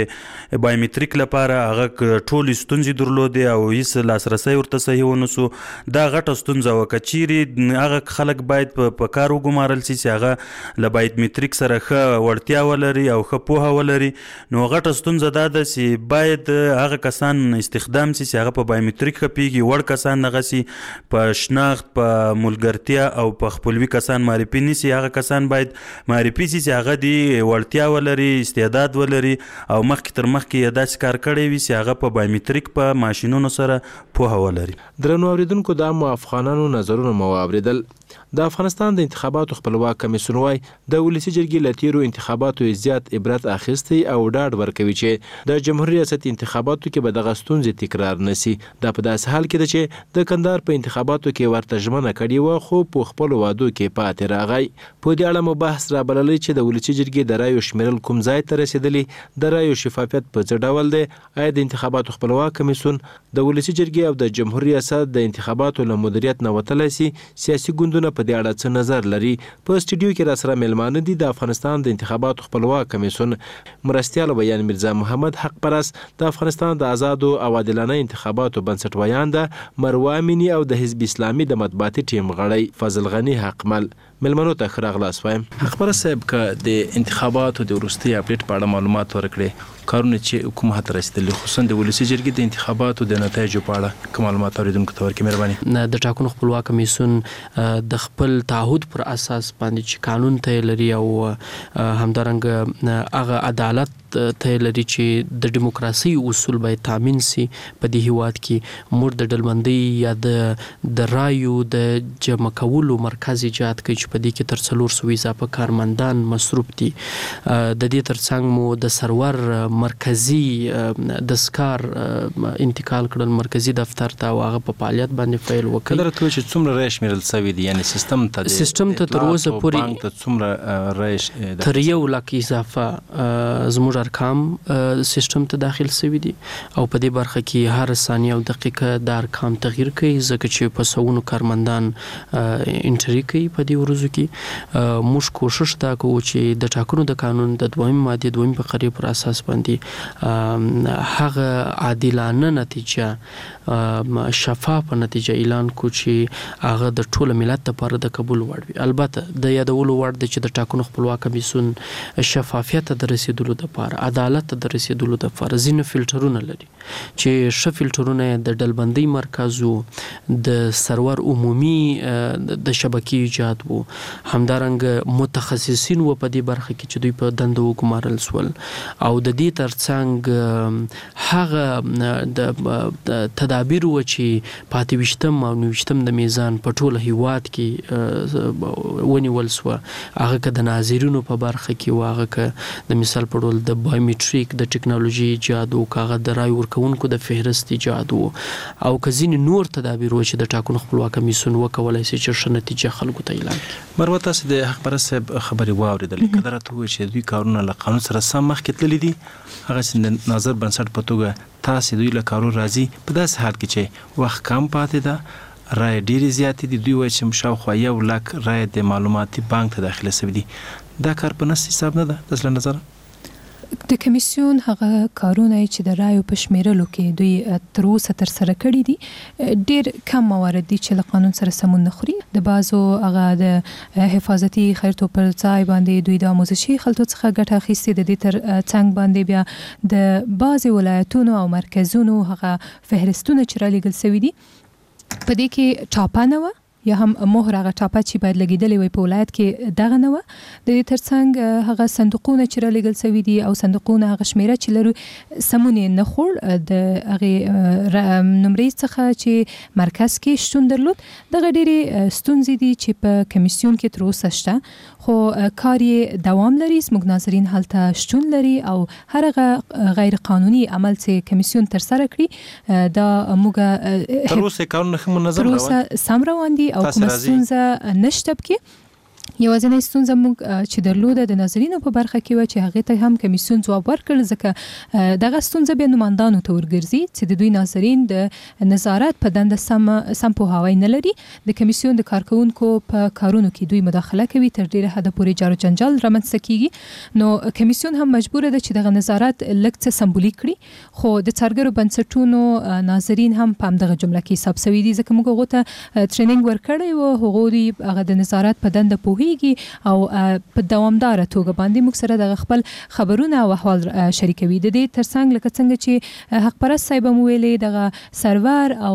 Speaker 9: د بایومټریک لپاره هغه ټول ستونزې درلودې او هیڅ لاسرسی ورته صحیح ونه سو. دا غټه ستونزه وه که چیرې هغه خلک باید په کار وګمارل شي چې هغه له بایومټریک سره ښه وړتیا ولري او ښه پوهه ولري. نو غټه ستونزه دا ده چې باید هغه کسان استخدام شي چې هغه په بایومټریک خپېږي وړ کسان دغه سي په شناخت په ملګرتیا او په خپلوي کسان معرفي نشي هغه کسان باید معرفي شي چې هغه د وړتیا ولري استعداد ولري او مخکې تر مخکې یې داسې کار کړی وي چې هغه په بایومټریک په ماشینونو سره پوهه ولري.
Speaker 22: درنو اوریدونکو دا مو افغانانو نظرونه مو اوریدل. د افغانستان د انتخاباتو خپلواک کمیسیون وايي د ولسي جرګې له تیرو انتخاباتو زیات عبرت اخیستی او ډاډ ورکوي چې د جمهوریت ریاست انتخاباتو کې به دغه ستونزې تکرار نشي. دا په داسې حال کې ده چې د کندهار په انتخاباتو کې ورته ژمنه کړې وه خو په خپلو وعدو کې پاتې راغی. په دې اړه مو بحث رابللی چې د ولسي جرګې د رایو شمیرل کوم ځای ته رسېدلي د رایو شفافیت په څه ډول دی آیا د انتخاباتو خپلواک کمیسیون د ولسي جرګې او د جمهوریت ریاست د انتخاباتو له مدیریت نه وتلی سي سیاسي ګوندونه په دې اړه څه نظر لري. په سټوډیو کې راسره میلمانه دي د افغانستان د انتخاباتو خپلواک کمیسیون مرستیال ویان میرزا محمد حق پرست د افغانستان د آزادو او عادلانه انتخاباتو بنسټ ویان ده مروه امینی او د حزب اسلامي د مطبوعاتي ټیم غړی فضل غنی حقمل. ملمنو ته خراغلاس وایم. خبره صاحب ک د انتخاباتو د وروستي اپډیټ په اړه معلومات ورکړي کارونه چې حکومت هته رسیدلی خصوصا د ولسی جرګې د انتخاباتو د نتایجو په اړه کوم معلومات اوریدونکو ته ورکړي مهرباني.
Speaker 23: د ټاکنو خپلواک کمیسیون د خپل تعهد پر اساس باندې چې قانون ته لري او همدارنګه هغه عدالت ته لري چې د دیموکراسي اصول به تامین سي په دې هیواد کې مور د ډلبندۍ یا د رایو د جمع کولو مرکز ایجاد کوي چې په دې کې تر 400 اضافه کارمندان مصروف دي. د دې ترڅنګ مو د سرور مرکزی د سکار انتقال کړل مرکزی دفتر ته او هغه په فعالیت باندې فعال وکړ.
Speaker 22: درته چې څومره رایش میرل سوي دي یعنی سیستم ته
Speaker 23: تر اوسه پورې
Speaker 22: ته څومره رایش
Speaker 23: تر 1 لک اضافه زموږ ارقام سیستم ته داخل سوي دي او په دې برخه کې هر ثانیه او دقیقه د ارقام تغییر کوي ځکه چې په سونو کارمندان انټری کوي په دې ورځو کې. موږ کوشش دا کوو چې د ټاکنو د قانون د 2 ماده 2 فقرې پر اساس باندې هغه عادلانه نتیجه شفاف نتیجه اعلان کو چې هغه د ټول ملت لپاره د قبول وړ وي. البته د یادولو وړ د چې د ټاکنو خپلواک کمیسیون شفافیت د رسیدلو لپاره عدالت د رسیدلو لپاره ځینې فلټرونه لري چې ش فلټرونه د ډلبندۍ مرکزو د سرور عمومي د شبکې ایجاد وو همدارنګ متخصصین و په دې برخه کې چې دوی په دندو وګمارل سول او د دې ترڅنګ هغه د تدابیر و چې پاتې وشتم او نوشتم د میزان په ټول هیواد کې ونیول سو هغه که د ناظرینو په برخه کې واغه که د مثال په ډول د بایومټریک د ټکنالوژي ایجاد او کاغه د رای ورکونکو د فهرست ایجاد او کزین نور تدابیر و چې د ټاکنو خپلواک کمیسیون وکولای شي چې ښه نتیجه خلکو ته اعلان کړي.
Speaker 22: مروه تاسو د خبره صاحب خبري واوریدل کله راته چې دوی کارونه له قانون سره سم مخ کې تللی دي هغه څنګه نظر بنسټ په توګه تاسو دوی له کارو راځي په داسې حال کې چې وخت کم پاتې ده رای ډیری زیات دي دوی وایي چې شاوخوا 1 لک رای د معلوماتي بانک ته داخله شوی دي دا کار په نس حساب نه ده د نظر
Speaker 5: د کمیسیون هغه کارونه چې د رایو په شمیرلو کې دوی تر اوسه تر سره کړي دي ډیر کم موارد دي چې له قانون سره سمون نه خوري. د بازو هغه د حفاظتي خیرتو پر ځای باندې دوی د آموزشي خلطو څخه ګټه اخیستې د دې تر څنګ باندې بیا د بعضي ولایتونو او مرکزونو هغه فهرستونه چې را لېږل سوي دي په دې کې ټاپه نه یا هم مهر هغه ټاپه چې باید لګیدلې وي په ولایت کې دغه نه و. د دې ترڅنګ هغه صندوقونه چې را لېږل سوي دي او صندوقونه هغه شمیره چې لرو سمون نه خور د هغه نمرې څخه چې مرکز کې شتون درلود دغه ډېرې ستونزې دي چې په کمیسیون کې تر اوسه شته خو کار یې دوام لري. زموږ ناظرین هلته شتون لري او هر هغه غیر قانوني عمل چې کمیسیون تر سره کړي دا موږ
Speaker 22: تر اوسه کارونه منظم
Speaker 5: روان دي سم روان دي او کوم ستونزه نشته پکې. یوازینۍ ستونزه موږ چې درلوده د ناظرینو په برخه کې و چې هغه ته هم کمیسیون ځواب ورکړ ځکه دغه ستونزه به نمائندانو ته ورګرځي چې د دوی ناظرین د نظارت په دنده سم پوهاوی نه لري. د کمیسیون د کارکونکو په کارونو کې دوی مداخله کوي تر ډیره حد پورې جارو جنجال رامنځته کیږي نو کمیسیون هم مجبور ده چې دغه نظارت لږ څه سمبولیک کړي خو د څارګرو بنسټونو ناظرین هم په همدغه جمله کې حساب سوي دي ځکه موږ هغه ته ټریننګ ورکړی و هغه هغه د نظارت په دنده پوهیږي او په دوامدار توګه باندې موږ سره د خپل خبرونه او احوال شریکوي. د دې ترڅنګ لکه څنګه چې حق پرست صاحب مو ویلې دغه سرور او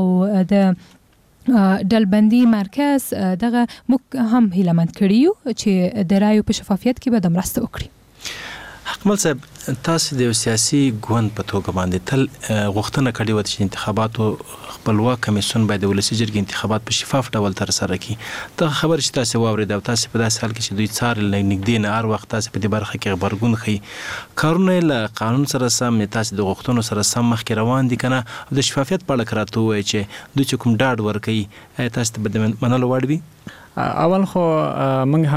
Speaker 5: د ډلبندي مرکز دغه موږ هم هیلمند کړیو چې د رایو په شفافیت کې به د مرسته وکړي.
Speaker 22: حکمل صاحب تاسو د سیاسي ګوند په توګه باندې تل غوښتنه کړې و چې انتخاباتو خپلواک کمیسیون باید د ولسی جرګې انتخابات په شفاف ډول تر سره کړي. دا خبر چې تاسو واورید او تاسو په داسې حال کې چې دوی څارل نږدې نه هر وخت تاسو په دې برخه کې خبرګون خي کارونه له قانون سره سم تاسو د غوښتنو سره سم مخ کې روان دي کنه د شفافیت په اړه کراته وایي چې دوی کوم ډاډ ورکړي تاسو ته به منلو وړ وي.
Speaker 10: اول خو موږ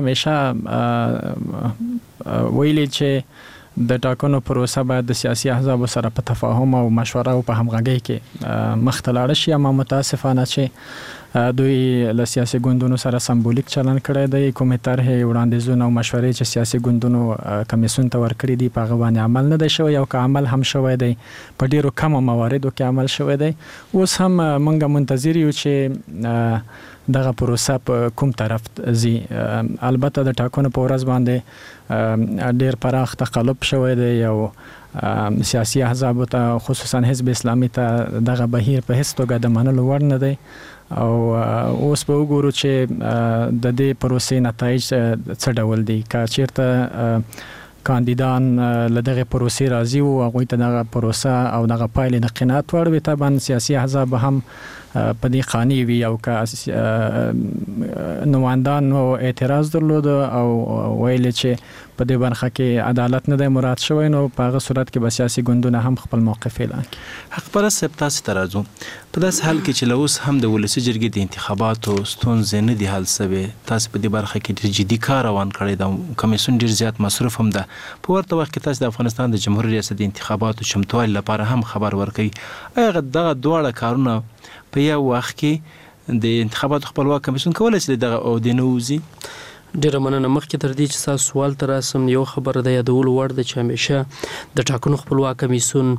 Speaker 10: همیشه ویلي چې د ټاکنو پروسه باید د سیاسي احزاب سره په تفاهم او مشوره او په همغږۍ کې مخ ته لاړ شي. اما متاسفانه چې دوی له سیاسي ګوندونو سره سمبولیک چلن کړی دی. کومې طرحې وړاندیزونه او مشورې چې سیاسي ګوندونو کمیسیون ته ورکړي دي په هغه باندې عمل نه دی شوی او که عمل هم شوی دی په ډیرو کمو مواردو کې عمل شوی دی. اوس هم موږ منتظر یو چې دغه پروسه په کوم طرف ځي. البته د ټاکنو په ورځ باندې ډیر پراخ تقلب شوی دی او سیاسي احزاب ته خصوصا حزب اسلامي ته دغه بهیر په هیڅ توګه د منلو وړ نه دی او اوس به وګورو چې د دې پروسې نتایج څه ډول دي. که چیرته کاندیدان له دغه پروسې راضي وو هغوی ته دغه پروسه او دغه پایلې د قناعت وړ وي، طبعا سیاسي احزاب هم په دې قانع وي او که نمایندانو اعتراض درلود او ویل چې په دې برخه کې عدالت نه دی مراعات شوی نو په هغه صورت کې به سیاسي ګوندونه هم خپل موقف اعلان کړي.
Speaker 22: حق پرست صاحب تاسو ته راځو. په داسې حال کې چې له اوس هم د ولسي جرګې د انتخاباتو ستونزې نه دي حل سوې، تاسو په دې برخه کې ډېر جدي کار روان کړی دی، کمیسیون ډېر زیات مصروف هم ده. په ورته وخت کې تاسو د افغانستان د جمهوریت ریاست د انتخاباتو چمتووالي لپاره هم خبر ورکوي. آیا دغه دواړه کارونه په یو وخت کې د انتخاباتو خپلواک کمیسیون کولی شي دغه عهدې نه ووځي؟
Speaker 23: ډیره مننه. مخکې تر دې چې تاسو سوال ته راسم یو خبره د یادولو وړ ده چې همیشه د ټاکنو خپلواک کمیسیون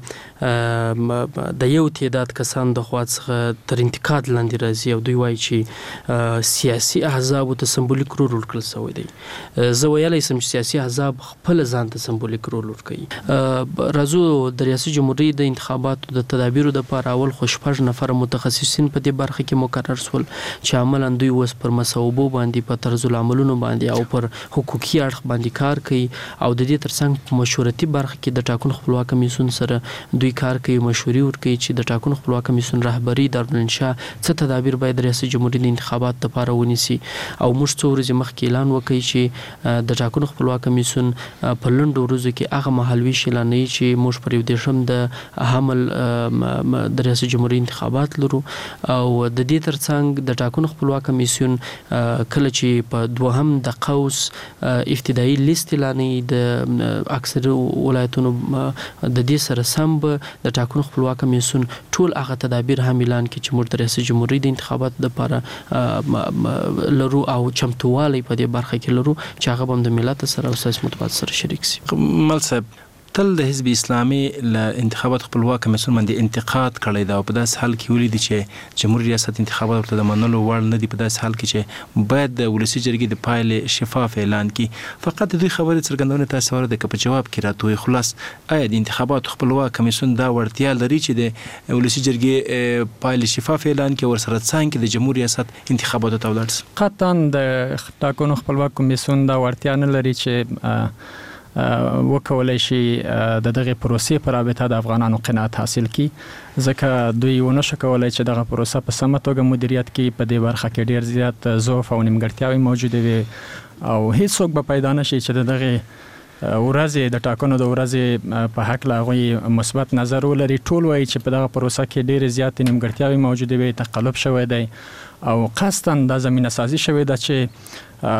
Speaker 23: د یو تعداد کسان د خوا څخه تر انتقاد لاندې راځي او دوی وایي چې سیاسي احزابو ته سمبولیک رول ورکړل شوی دی. زه ویلی سم چې سیاسي احزاب خپل ځان ته سمبولیک رول ورکوي. راځو د ریاست جمهوریت د انتخاباتو د تدابیرو دپاره اول خو 6 نفره متخصصین په دې برخه کې مقرر شول چې عملاً دوی اوس پر مصوبو باندې په طرز العملونو باندې او پر حقوقي اړخ باندې کار کوي او د دې ترڅنګ په مشورتي برخه کې د ټاکنو خپلواک کمیسیون سره دوی کار کوي، مشورې ورکوي چې د ټاکنو خپلواک کمیسیون رهبري دارالانشا څه تدابیر باید ریاست جمهوریت د انتخاباتو لپاره ونیسي. او موږ څو ورځې مخکې اعلان وکړي چې د ټاکنو خپلواک کمیسیون په لنډو ورځو کې هغه مهالویش اعلانوي چې موږ پر 11 د حمل د ریاست جمهوریت انتخابات لرو او د دې ترڅنګ د ټاکنو خپلواک کمیسیون کله چې په دوهم د قوس ابتدایي لیست اعلانوي د اکثر ولایتونو د دې سره سم به د ټاکنو خپلواک کمیسیون ټول هغه تدابیر هم اعلان کړي چې موږ د ریاست جمهوریت د انتخاباتو لپاره لرو او چمتووالی په دې برخه کې لرو چې هغه به هم د ملت سره او سیاسي مطبوعات سره شریک شي.
Speaker 22: مل صاحب تل د حزب اسلامي له انتخابات خپلواک کمیسیون باندې انتقاد کړی دا او په داسې حال کې ولید چې جمهوریت ریاست انتخابات ورته د منلو وړ نه دي. په داسې حال کې چې باید د ولسي جرګې د پایلې شفاف اعلان کړي. فقط د دوی خبرې څرګندونه تاسو ورته که په جواب کې راته وایي خلاص آیا د انتخاباتو خپلواک کمیسیون دا وړتیا لري چې د ولسي جرګې پایلې شفاف اعلان کړي ورسره څنګه د جمهوریت ریاست انتخاباتو ته ولاړ شي؟
Speaker 10: قطعا د ټاکنو خپلواک کمیسیون دا وړتیا نه لري چې وکولای شي د دغه پروسې پر رابطه د افغانانو قناعت حاصل کړي، ځکه دوی ونه شو کولای چې دغه پروسه په سمه توګه مدیریت کړي. په دې برخه کې ډیر زیات ضعف او نیمګړتیاوې موجوده وي او هیڅوک به پیدا نشي چې دغه ورځې د ټاکنو د ورځې په حق لا غوي مثبت نظر ولري. ټول وایي چې په دغه پروسه کې ډیر زیات نیمګړتیاوې موجوده وي، تقلب شوی دی او قصداً د زمینه سازي شوی ده چې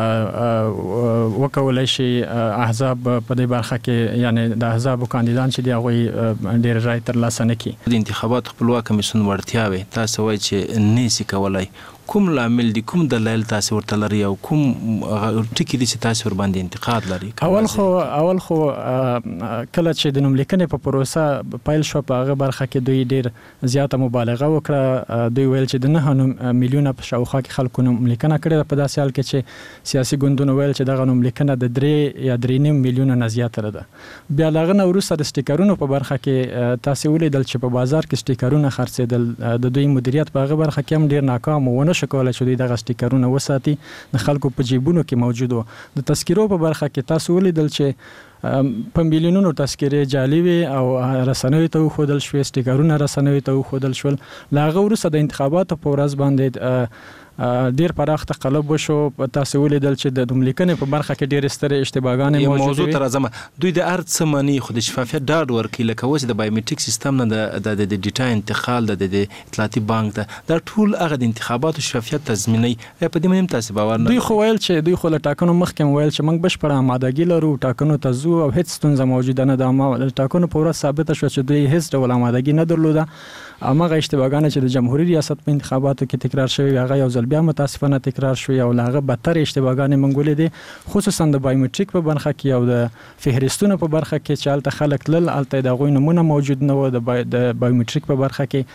Speaker 10: وکولای شي احزاب په دې برخه کې یعنی د احزاب کاندیدان چې دی هغه ډیر رای ترلاسه نه کړي.
Speaker 22: د انتخابات خپلواک کمیسیون وړتیاوي تاسو وایي چې نشي کولای، کوم لامل دي، کوم دلایل تاسو ورته لري او کوم ټکي دي چې تاسو ور باندې انتقاد لري؟
Speaker 10: اول خو کله چې د نوملیکنې په پروسه پیل شو په هغه برخه کې دوی ډیر زیاته مبالغه وکړه. دوی ویل چې د 9 میلیونه په شاوخوا کې خلکو نوملیکنه کړې. په داسې حال کې چې سیاسي ګوندونه ویل چې دغه نوملیکنه د 3 یا 3.5 میلیونه نه زیاته ده. بیا لغنه وروسته د سټیکرونو په برخه کې تاسو ولیدل چې په بازار کې سټیکرونه خرڅېدل. د دوی مدیریت په هغه برخه کې هم ډیر ناکام و، نشو کولای چې دوی دغه سټیکرونه وساتي، د خلکو په جیبونو کې موجود و. د تذکیرو په برخه کې تاسو ولیدل چې په میلیونونو تذکیرې جعلي وي او رسنیو ته وښودل شوې، سټیکرونه رسنیو ته وښودل شول. له هغه وروسته د انتخاباتو په ورځ باندې ډیر پراخ تقلب وشو. تاسو ولیدل چې د نوملیکنې په برخه کې ډیر سترې اشتباهګانې موجودې وي.
Speaker 22: موضوع تر ازمه دوی د ارڅ منی خو د شفافیت ډاډ ورکړي، لکه اوس د بایومټریک سیستم نه د ډیټا انتقال د اطلاعاتي بانک دا ټول هغه د انتخاباتو شفافیت تضمینوي. په دې باندې تاسو باور نه؟
Speaker 10: دوی خو ویل چې له ټاکنو مخکې ویل چې موږ بشپړه آمادګي لرو، ټاکنو ته ځو او هیڅ ستونزه موجوده نه ده. د ټاکنو په ورځ ثابته شوه چې دوی هیڅ ډول آمادګي نه درلوده. هغه اشتباهګانې چې د جمهوریت ریاست په انتخاباتو کې تکرار شوی هغه یو ځل بیا متاسفانه تکرار شوی او هغه بدتر اشتباهګانې منګولې دي، خصوصا د بایومټریک په برخه کې او د فهرستونو په برخه کې چې هلته خلک تلل هلته د هغوی نمونه موجود نه و. د بایومټریک په برخه کې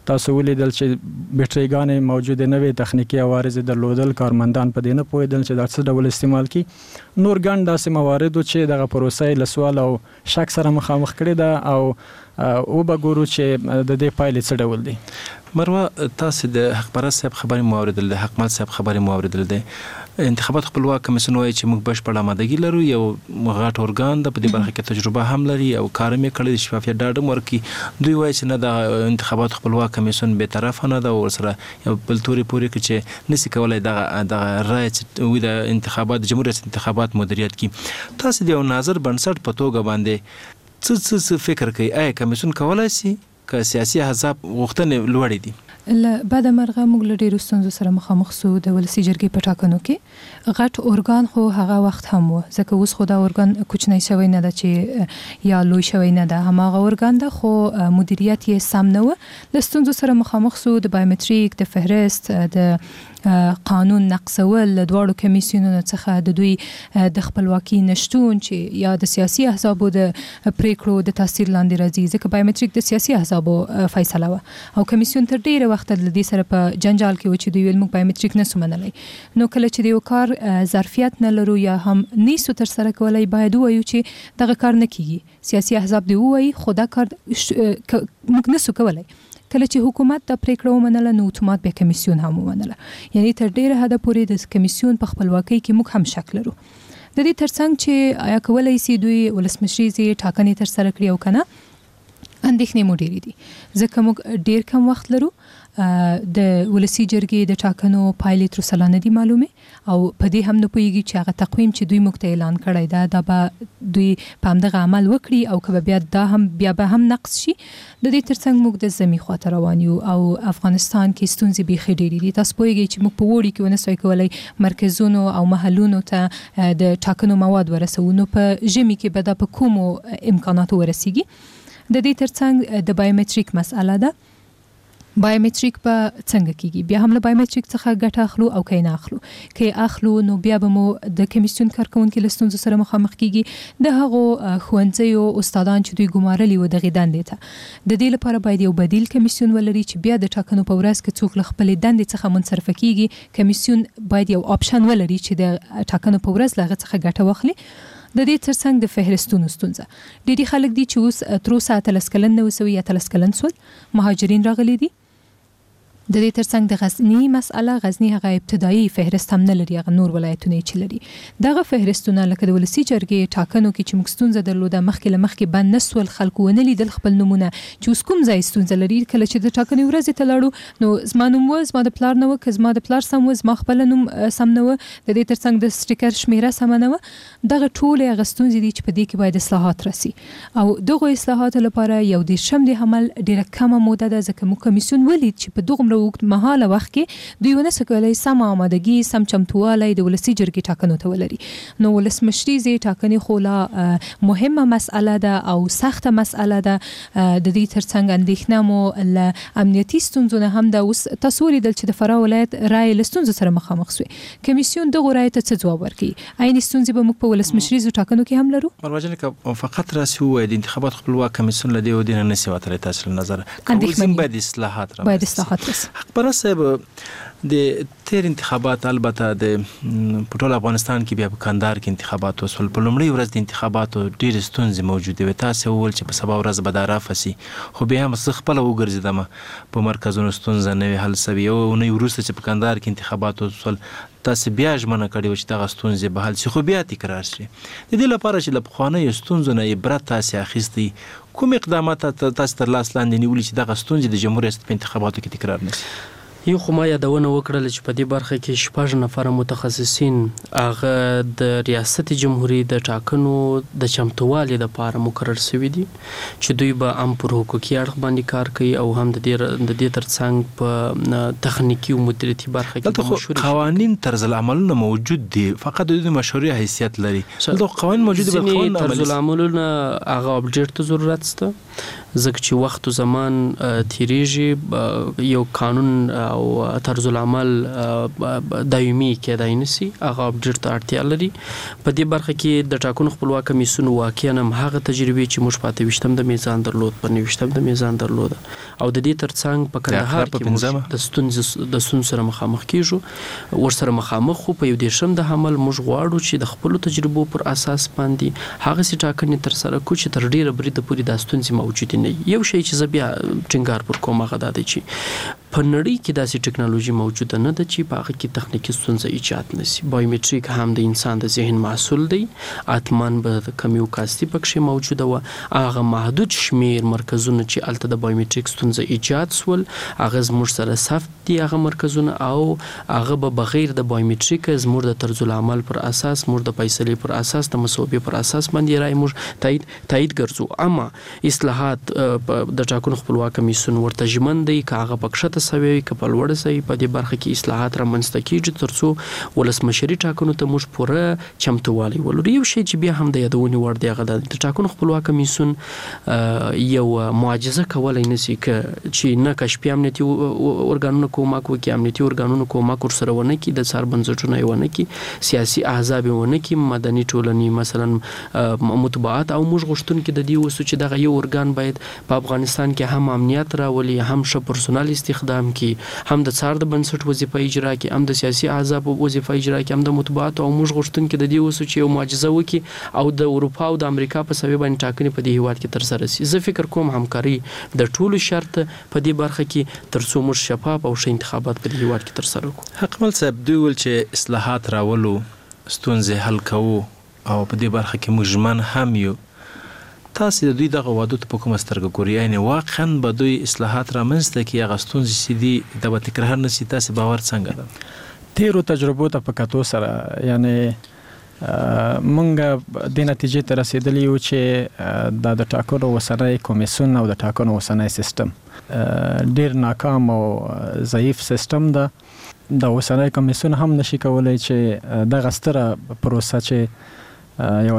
Speaker 10: تاسو ولیدل چې بیټریګانې موجوده نوې تخنیکی عوارض درلودل، کارمندان په دې نه پوهېدل چې دا څه ډول استعمال کی. نور ګڼ داسې موارد چې دغه پروسه له سوال او شک سره مخامخ کړي ده او به ګورو چې د دې پایلې څه ډول دي.
Speaker 22: مروه، تاسو د حق پرست صاحب خبرې مو اوریدل، د حق مل صاحب خبرې مو اوریدل دي. انتخابات خپلواک کمیسیون وایي چې موږ بشپړه آمادګي لرو، یو غټ ارګان د په دې برخه کې تجربه هم لري او کار یې کړی، شفافیت ډاډ ورکړي. دوی وایي چې نه د انتخابات خپلواک کمیسیون به طرفه نه ده او سره یو بل توري پوري کې چې نسی کولای د رای چې د انتخابات د جمهوریت انتخابات مدیریت کی. تاسو د یو ناظر بنسټ په توګه باندې څه فکر کوي؟ آیا کمیسیون کولای شي که سیاسي احزاب غوښتنې لوړې دي؟
Speaker 5: بعد مرغه موږ له ډېرو ستونزو سره مخامخ سو. د ولسي جرګې په ټاکنو کې غټ ارګان خو هغه وخت هم و، ځکه اوس خو دا ارګان کوچنی شوی نه ده چې یا لوی شوی نه ده، هماغه ارګان ده خو مدیریت یې سم نه و. له ستونزو سره مخامخ سو، د بایومټریک، د فهرست، د قانون نقصول له دواړو کمیسیونونو څخه د دوی د خپلواکي نشتون چې یا د سیاسي احزابو د پریکړو د تاثیر لاندې راځي، ځکه بایومټریک د سیاسي احزابو فیصله و او کمیسیون تر ډیره وخت د دې سره په جنجال کې و چې دوی ویل موږ بایومټریک نسو منلی. نو کله چې د یو کار ظرفیت نه لرو یا هم نیسو تر سره کولای، باید ووایو چې دغه کار نه کیږي. سیاسي احزاب دی ووایي خو دا کار موږ نسو کولای. کله چې حکومت د پریکړه ومنله نو اتومات به کمیسیون هم ومنله، یعنی تر ډیره حد پورې د کمیسیون په خپلواکۍ کې موږ هم شک لرو. د دې ترڅنګ چې آیا کولای شي دوی ولسمشریزي ټاکنې تر سره کړي او کنه، اندېښنې مو ډېرې دي ځکه موږ ډېر کم وخت لرو. د ولسي جرګې د ټاکنو پایلې تر اوسه نه دي معلومې او په دې هم نه پوهېږي چې هغه تقویم چې دوی موږ ته اعلان کړی ده دا به دوی په همدغه عمل وکړي او که بیا به هم نقص شي. د دې ترڅنګ موږ د زمي خواته روان یو او افغانستان کې ستونزې بیخي ډېرې دي. تاسو پوهېږئ چې موږ په وړي کې ونه سوی کولی مرکزونو او محلونو ته د ټاکنو مواد ورسوو، نو په ژمي کې به دا په کومو امکاناتو ورسیږي. د دې ترڅنګ د بایومټریک مسئله ده. بایومټریک به څنګه کیږي؟ بیا هم له بایومټریک څخه ګټه اخلو او که نه اخلو. که اخلو نو بیا به مو د کمیسیون کارکونکي له ستونزو سره مخامخ کیږي. د هغو ښوونځیو استادان چې دوی ګمارلي وو دغې دندې ته، د دې لپاره باید یو بدیل کمیسیون ولري چې بیا د ټاکنو په ورځ کې څوک له خپلې دندې څخه منصرفه کیږي. کمیسیون باید یو آپشن ولري چې د ټاکنو په ورځ له هغه څخه ګټه واخلي. د دې ترڅنګ د فهرستونو ستونزه ډېری خلک دي چې اوس تر اوسه 13 کلن نه وسوي یا 13 کلن سول مهاجرین راغلي دي. د دې ترڅنګ د غزنی مسأله، غزنی هغه ابتدایي فهرست هم نه لري، هغه نور ولایتونه چې لري. دغه فهرستونه لکه د ولسي جرګې ټاکنو کې چې موږ ستونزه درلوده مخکې له مخکې بند نه سول، خلکو ونه لیدل خپل نومونه چې اوس کوم ځای ستونزه لري. کله چې د ټاکنې ورځې ته لاړو نو زما نوم و، زما د پلار نه و، که زما د پلار سم و، زما خپل نوم سم نه و، د دې ترڅنګ د سټیکر شمیره سم نه و. دغه ټول هغه ستونزې دي چې په دې کې باید اصلاحات راسي او دغه اصلاحاتو لپاره یو د شم د عمل ډیره کمه موده ده، ځکه موږ کمیسیون ولید چې په دغه اوږد مهاله وخت کې دوی ونه سکولای سم آمادګي، سم چمتوالی د ولسي جرګې ټاکنو ته ولري. نو ولسمشریزي ټاکنې خو لا مهمه مسأله ده او سخته مسأله ده. د دې ترڅنګ اندېښنه مو له امنیتي ستونزو نه هم ده. اوس تاسو ولیدل چې د فراه ولایت رای له ستونزو سره مخامخ شوی. کمیسیون دغه رای ته څه ځواب ورکړي؟ عین ستونزې به موږ په ولسمشریزو ټاکنو کې هم لرو.
Speaker 22: مروه جان، فقط راسي وای د انتخابات خپلواک کمیسیون له دې ودینه نسی وتلی تاسو نظر کوم باید اصلاحات راسي؟ باید اصلاحات راسي. حق صاحب، د تیر انتخابات البته د ټول افغانستان کې بیا په کندهار کې انتخابات وسول. په لومړۍ ورځ د انتخاباتو ډېرې ستونزې موجودې وې. تاسو وویل چې په سبا ورځ به دا رافسي، خو بیا هم زه خپله وګرځېدم په مرکزونو ستونزه نه وې حل سوي. یوه اونۍ وروسته چې په کندهار کې انتخابات وسول تاسو بیا ژمنه کړې وه چې دغه ستونزې به حل شي، خو بیا تکرار شي. د دې لپاره چې له پخوانیو ستونزو نه عبرت تاسو اخیستی، کوم اقدامات تاسو تر لاس لاندې نیولي چې دغه ستونزې د جمهور ریاست په انتخاباتو کې تکرار نه شي؟
Speaker 23: یو خو ما یادونه وکړله چې په دې برخه کې 6 نفره متخصصین هغه د ریاست جمهوریت د ټاکنو د چمتووالي لپاره مقرر شوي دي چې دوی به هم پر حقوقي اړخ باندې کار کوي او هم د دې ترڅنګ په تخنیکی او مدیریتي برخه کې
Speaker 22: مشورې قوانین طرز العملونه موجود دي، فقط د مشورې حیثیت لري. دغه قوانین موجود دي، بل قوانین
Speaker 23: طرز العملونه هغه اپډیټ ته ضرورت شته، ځکه چې وخت او زمان تیریږي یو قانون او طرز العمل دایمي کېدای نشي هغه اپډیټ ته اړتیا لري. په دې برخه کې د ټاکنو خپلواک کمیسیون واقعا هم هغه تجربې چې موږ په 28م د میزان درلود په 29م د میزان درلود او د دې ترڅنګ په کندهار کې د ستونزو سره مخامخ کیږو ورسره مخامخ خو په 19م د حمل موږ غواړو چې د خپل تجربو پر اساس باندې هغه سي ټاکنې تر سره کو چې تر ډیره بریده پورې د ستونزې موجود نه یو شی چې زبیا ټینګار پر کومه غدا دی چې په نړۍ کې داسې ټکنالوژي موجوده نه ده چې په هغه کې تخنیکی ستونزه ایجاد نشي. بایومټریک هم د انسان د ذهن محصول دی، اتمن به د کمیوکاستي پکې موجوده و. هغه محدود شمیر مرکزونه چې الته د بایومټریک ستونزه ایجاد سول هغه زموږ سره ثبت دي هغه مرکزونه او هغه به بغیر د بایومټریک زموږ د طرز العمل پر اساس موږ د فیصلې پر اساس د مسوبې پر اساس باندې رائے موږ تایید ګرځو. اما اصلاحات د ټاکنو خپلواک کمیسیون ورته ژمن دی که هغه پکښه سوي کپل وړ سي په دې برخه کې اصلاحات رامنځته کیږي ترڅو ولسمشري ټاکنو ته موږ پوره چمتووالی ولرو. یو شی چې بیا هم د یادونې وړ دی هغه د ټاکنو خپلواک کمیسیون یو معجزه کولای نشي چې نه کشفي امنیتي ارګانونو کومک وکړي، امنیتي ارګانونو کومک ورسره ونه کړي، د څار بنسټونه ونه کړي، سیاسي احزاب ونه کړي، مدني ټولنې مثلا مطبوعات او موږ غوښتونکي د دې وسو چې دغه یو ارګان باید په افغانستان کې هم امنیت راولي، هم ښه پرسونال استخدام کی، هم د څار د بنسټ وظیفه اجرا کی، هم د سیاسي احزاب وظیفه اجرا کی، هم د مطبوعات او موږ غوښتونکي د دې وسو چې یو معجزه وکړي او د اروپا او د امریکا په سوي باندې ټاکنې په دې هیواد کې تر سره شي. زه فکر کوم همکاري د ټولو شرط په دې برخه کې ترڅو موږ شفاف او ښه انتخابات په دې هیواد کې تر سره وکړو.
Speaker 22: حکمل صاحب دوی ول چې اصلاحات راولو ستونزې حل کوو او په دې برخه کې موږ ژمن هم یو. تاسو د دوی دغه وعدو ته په کومه سترګه ګورئ؟ یعنې واقعا به دوی اصلاحات رامنځته کړي، هغه ستونزې چې دي دا به تکرار نه شي؟ تاسې باور څنګه ده؟
Speaker 10: تیرو تجربو ته په کتو سره یعنې مونږ د نتیجې ته رسېدلی یو چې دا د ټاکنو اوسنی کمیسیون او د ټاکنو اوسنی سیستم ډېر ناکام او ضعیف سیستم ده. د اوسنی کمیسیون هم نشي کولی چې دغه ستره پروسه چې یو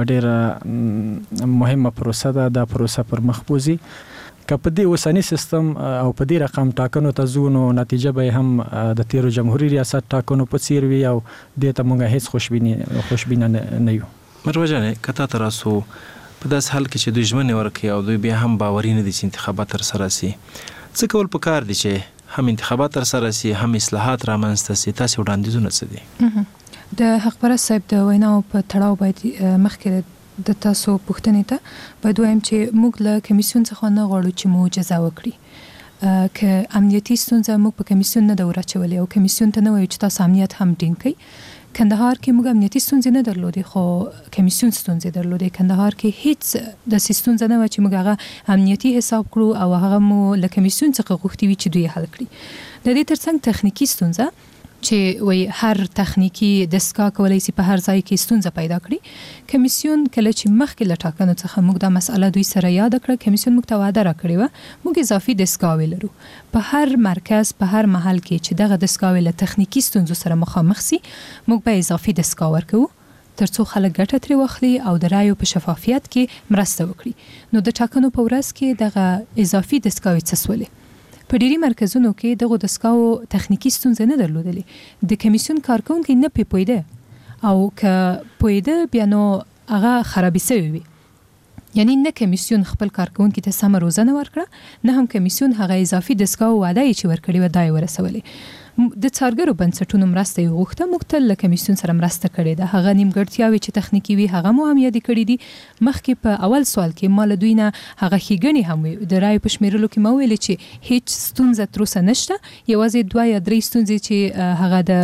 Speaker 10: ډېره مهمه پروسه ده دا پروسه پر مخ بوځي. که په دې اوسني سیستم او په دې رقم ټاکنو ته ځو نو نتیجه به هم د تیرو جمهوریت ریاست ټاکنو په څیر وي او دې ته موږ هیڅ خوشبینه نه یو.
Speaker 22: مروه جانې که تا ته راسو په داسې حال کې چې دوی ژمنې ورکوي او دوی بیا هم باوري نه دي چې انتخابات ترسره سي، څه کول پکار دي چې هم انتخابات ترسره سي هم اصلاحات رامنځته سي؟ تاسې وړاندیزونه څه دي؟
Speaker 5: د حقپرست صاحب د ویناو په تړاو باید مخکې د تاسو پوښتنې ته باید وایم چې موږ له کمیسیون څخه نه غواړو چې معجزه وکړي. که امنیتي ستونزه موږ په کمیسیون نه ده وراچولې او کمیسیون ته نه وایو چې تاسو امنیت هم ټینګ کړئ. کندهار کې موږ امنیتي ستونزې نه درلودې خو کمیسیون ستونزې درلودې. کندهار کې هیڅ داسې ستونزه نه وه چې موږ هغه امنیتي حساب کړو او هغه مو له کمیسیون څخه غوښتي وي چې دوی حل کړي. د دې ترڅنګ تخنیکی ستونزه چې وای هر تخنیکی دستګاه کولای شي په هر ځای کې ستونزه پیدا کړي. کمیسیون کله چې مخکې له ټاکنو څخه موږ دا مسله دوی سره یاد کړه، کمیسیون موږ ته وعده راکړې وه موږ اضافي دستګاوې لرو په هر مرکز په هر محل کې چې دغه دستګاوې له تخنیکی ستونزو سره مخامخ سي موږ به اضافي دستګاه ورکوو ترڅو خلک ګټه ترې واخلي او د رایو په شفافیت کې مرسته وکړي. نو د ټاکنو په ورځ کې دغه اضافي دستګاوې څه سولې؟ په ډېری مرکزونو کې دغه دستګاو تخنیکی ستونزې نه درلودلې. د کمیسیون کارکونکي نه پوهېده او که پوهېده بیا نو هغه خرابې سوې وي. یعنی نه کمیسیون خپل کارکونکي ته سمه روزنه ورکړه نه هم کمیسیون هغه اضافي دستګاو وعده یې چې ورکړې وه دا یې ورسولې. د څارګرو بنسټونو مرسته یې غوښته، موږ تل له کمیسیون سره مرسته کړې ده. هغه نیمګړتیاوې چې تخنیکي وي هغه مو هم یادې کړي دي. مخکې په اول سوال کې ما له دوی نه هغه ښېګڼې هم وي د رایو په شمیرلو کې ما ویلې چې هیڅ ستونزه تر اوسه نشته، یوازې 2 یا 3 ستونزې چې هغه د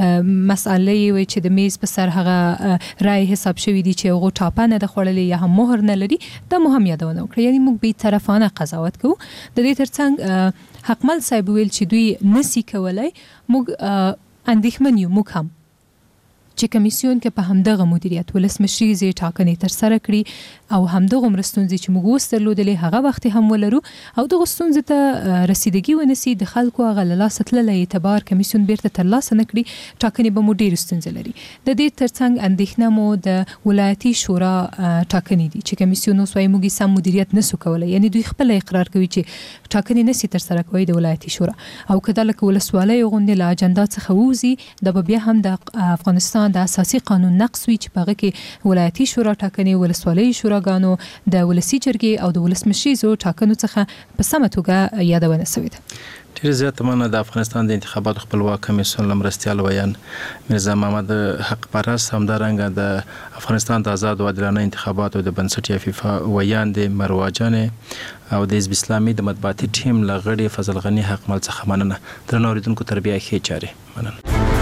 Speaker 5: مسئلې وي چې د میز په سر هغه رای حساب شوي دي چې هغه ټاپه نه ده خوړلې یا هم مهر نه لري، دا مو هم یادونه وکړه. یعنی موږ بې طرفانه قضاوت کوو. د دې ترڅنګ حقمل صاحب ویل چې دوی نسی کولای، موږ اندېښمن یو، موږ هم چې کمیسیون کې په همدغه مدیریت ولسمشري زی ټاکنې تر سره کړي او همدغه مرستونځي چې موږ اوس درلودلې هغه وخت هم ولرو او دغه ستونزې ته رسیدګي ونسی د خلکو هغه له لاسه تللی اعتبار کمیسیون بیرته ترلاسه نه کړي ټاکنې به مو ډېرې ستونزې لري. د دې ترڅنګ اندېښنه مو د ولایتي شورا ټاکنې دي چې کمیسیون اوس وايي موږ سم مدیریت نسو کولی، یعنی دوی خپل اقرار کوي چې ټاکنې نسی تر سره کوي د ولایتي شورا او کله لکه ولسوالۍ غونډې له اجنډا څخه ووځي د بیا هم د افغانستان د اساسي قانون نقض وي چې په هغه کې ولایتي شورا ټاکنې ولسوالۍ شوراګانو د ولسی جرګې او د ولسمشري زو ټاکنو څخه په سمه توګه یادونه شوې ده.
Speaker 22: ډیر زیات مننه. د افغانستان د انتخاباتو خپلواک کمیسیون لمرستیال ویان مرزا محمد حق پرست همدارنګه د افغانستان د آزاد او عادلانه انتخاباتو د بنسټ فیفا ویان د مروه جان او د حزب اسلامي د مطبوعاتي ټیم لغړي فضل غنی حق مل څخه مننه. درنو اوریدونکو تربیه ښه چاري مننه.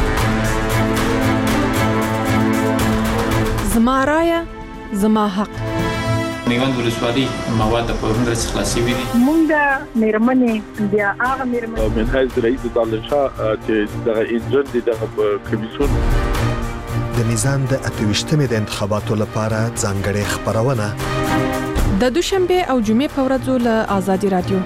Speaker 6: زما رایه زما حق.
Speaker 12: میوند ولسوالۍ مواد په هنر څخه خلاصي وي.
Speaker 13: مونږه مېرمنې بیا هغه مېرمنې
Speaker 24: من حیث رئیس دالشاه چې دغه انجن دي دغه کمیسیون
Speaker 1: د میزان د 28مې د انتخاباتو لپاره ځانګړې خبرونه
Speaker 6: د دوشنبه او جمعې په ورځو له آزادي رادیو.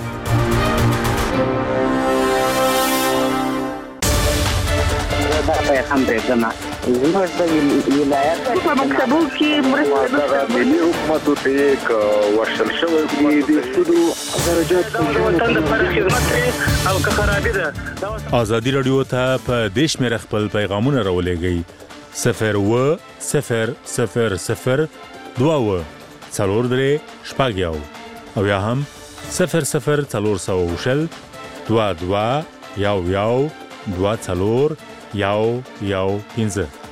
Speaker 13: دا هم برېښنا زموږ د ولایت په مکتبو کې مرسته
Speaker 24: ملي حکومت ته یک ورشل شوی د سودو درجات
Speaker 25: لپاره خدمت او که خرابې ده.
Speaker 26: آزادي رادیو ته په دیش مې خپل پیغامونه راولېږئ 01000 2 څلور درې شپږ یو او یا هم 00400 22 یو 2 څلور یو 15.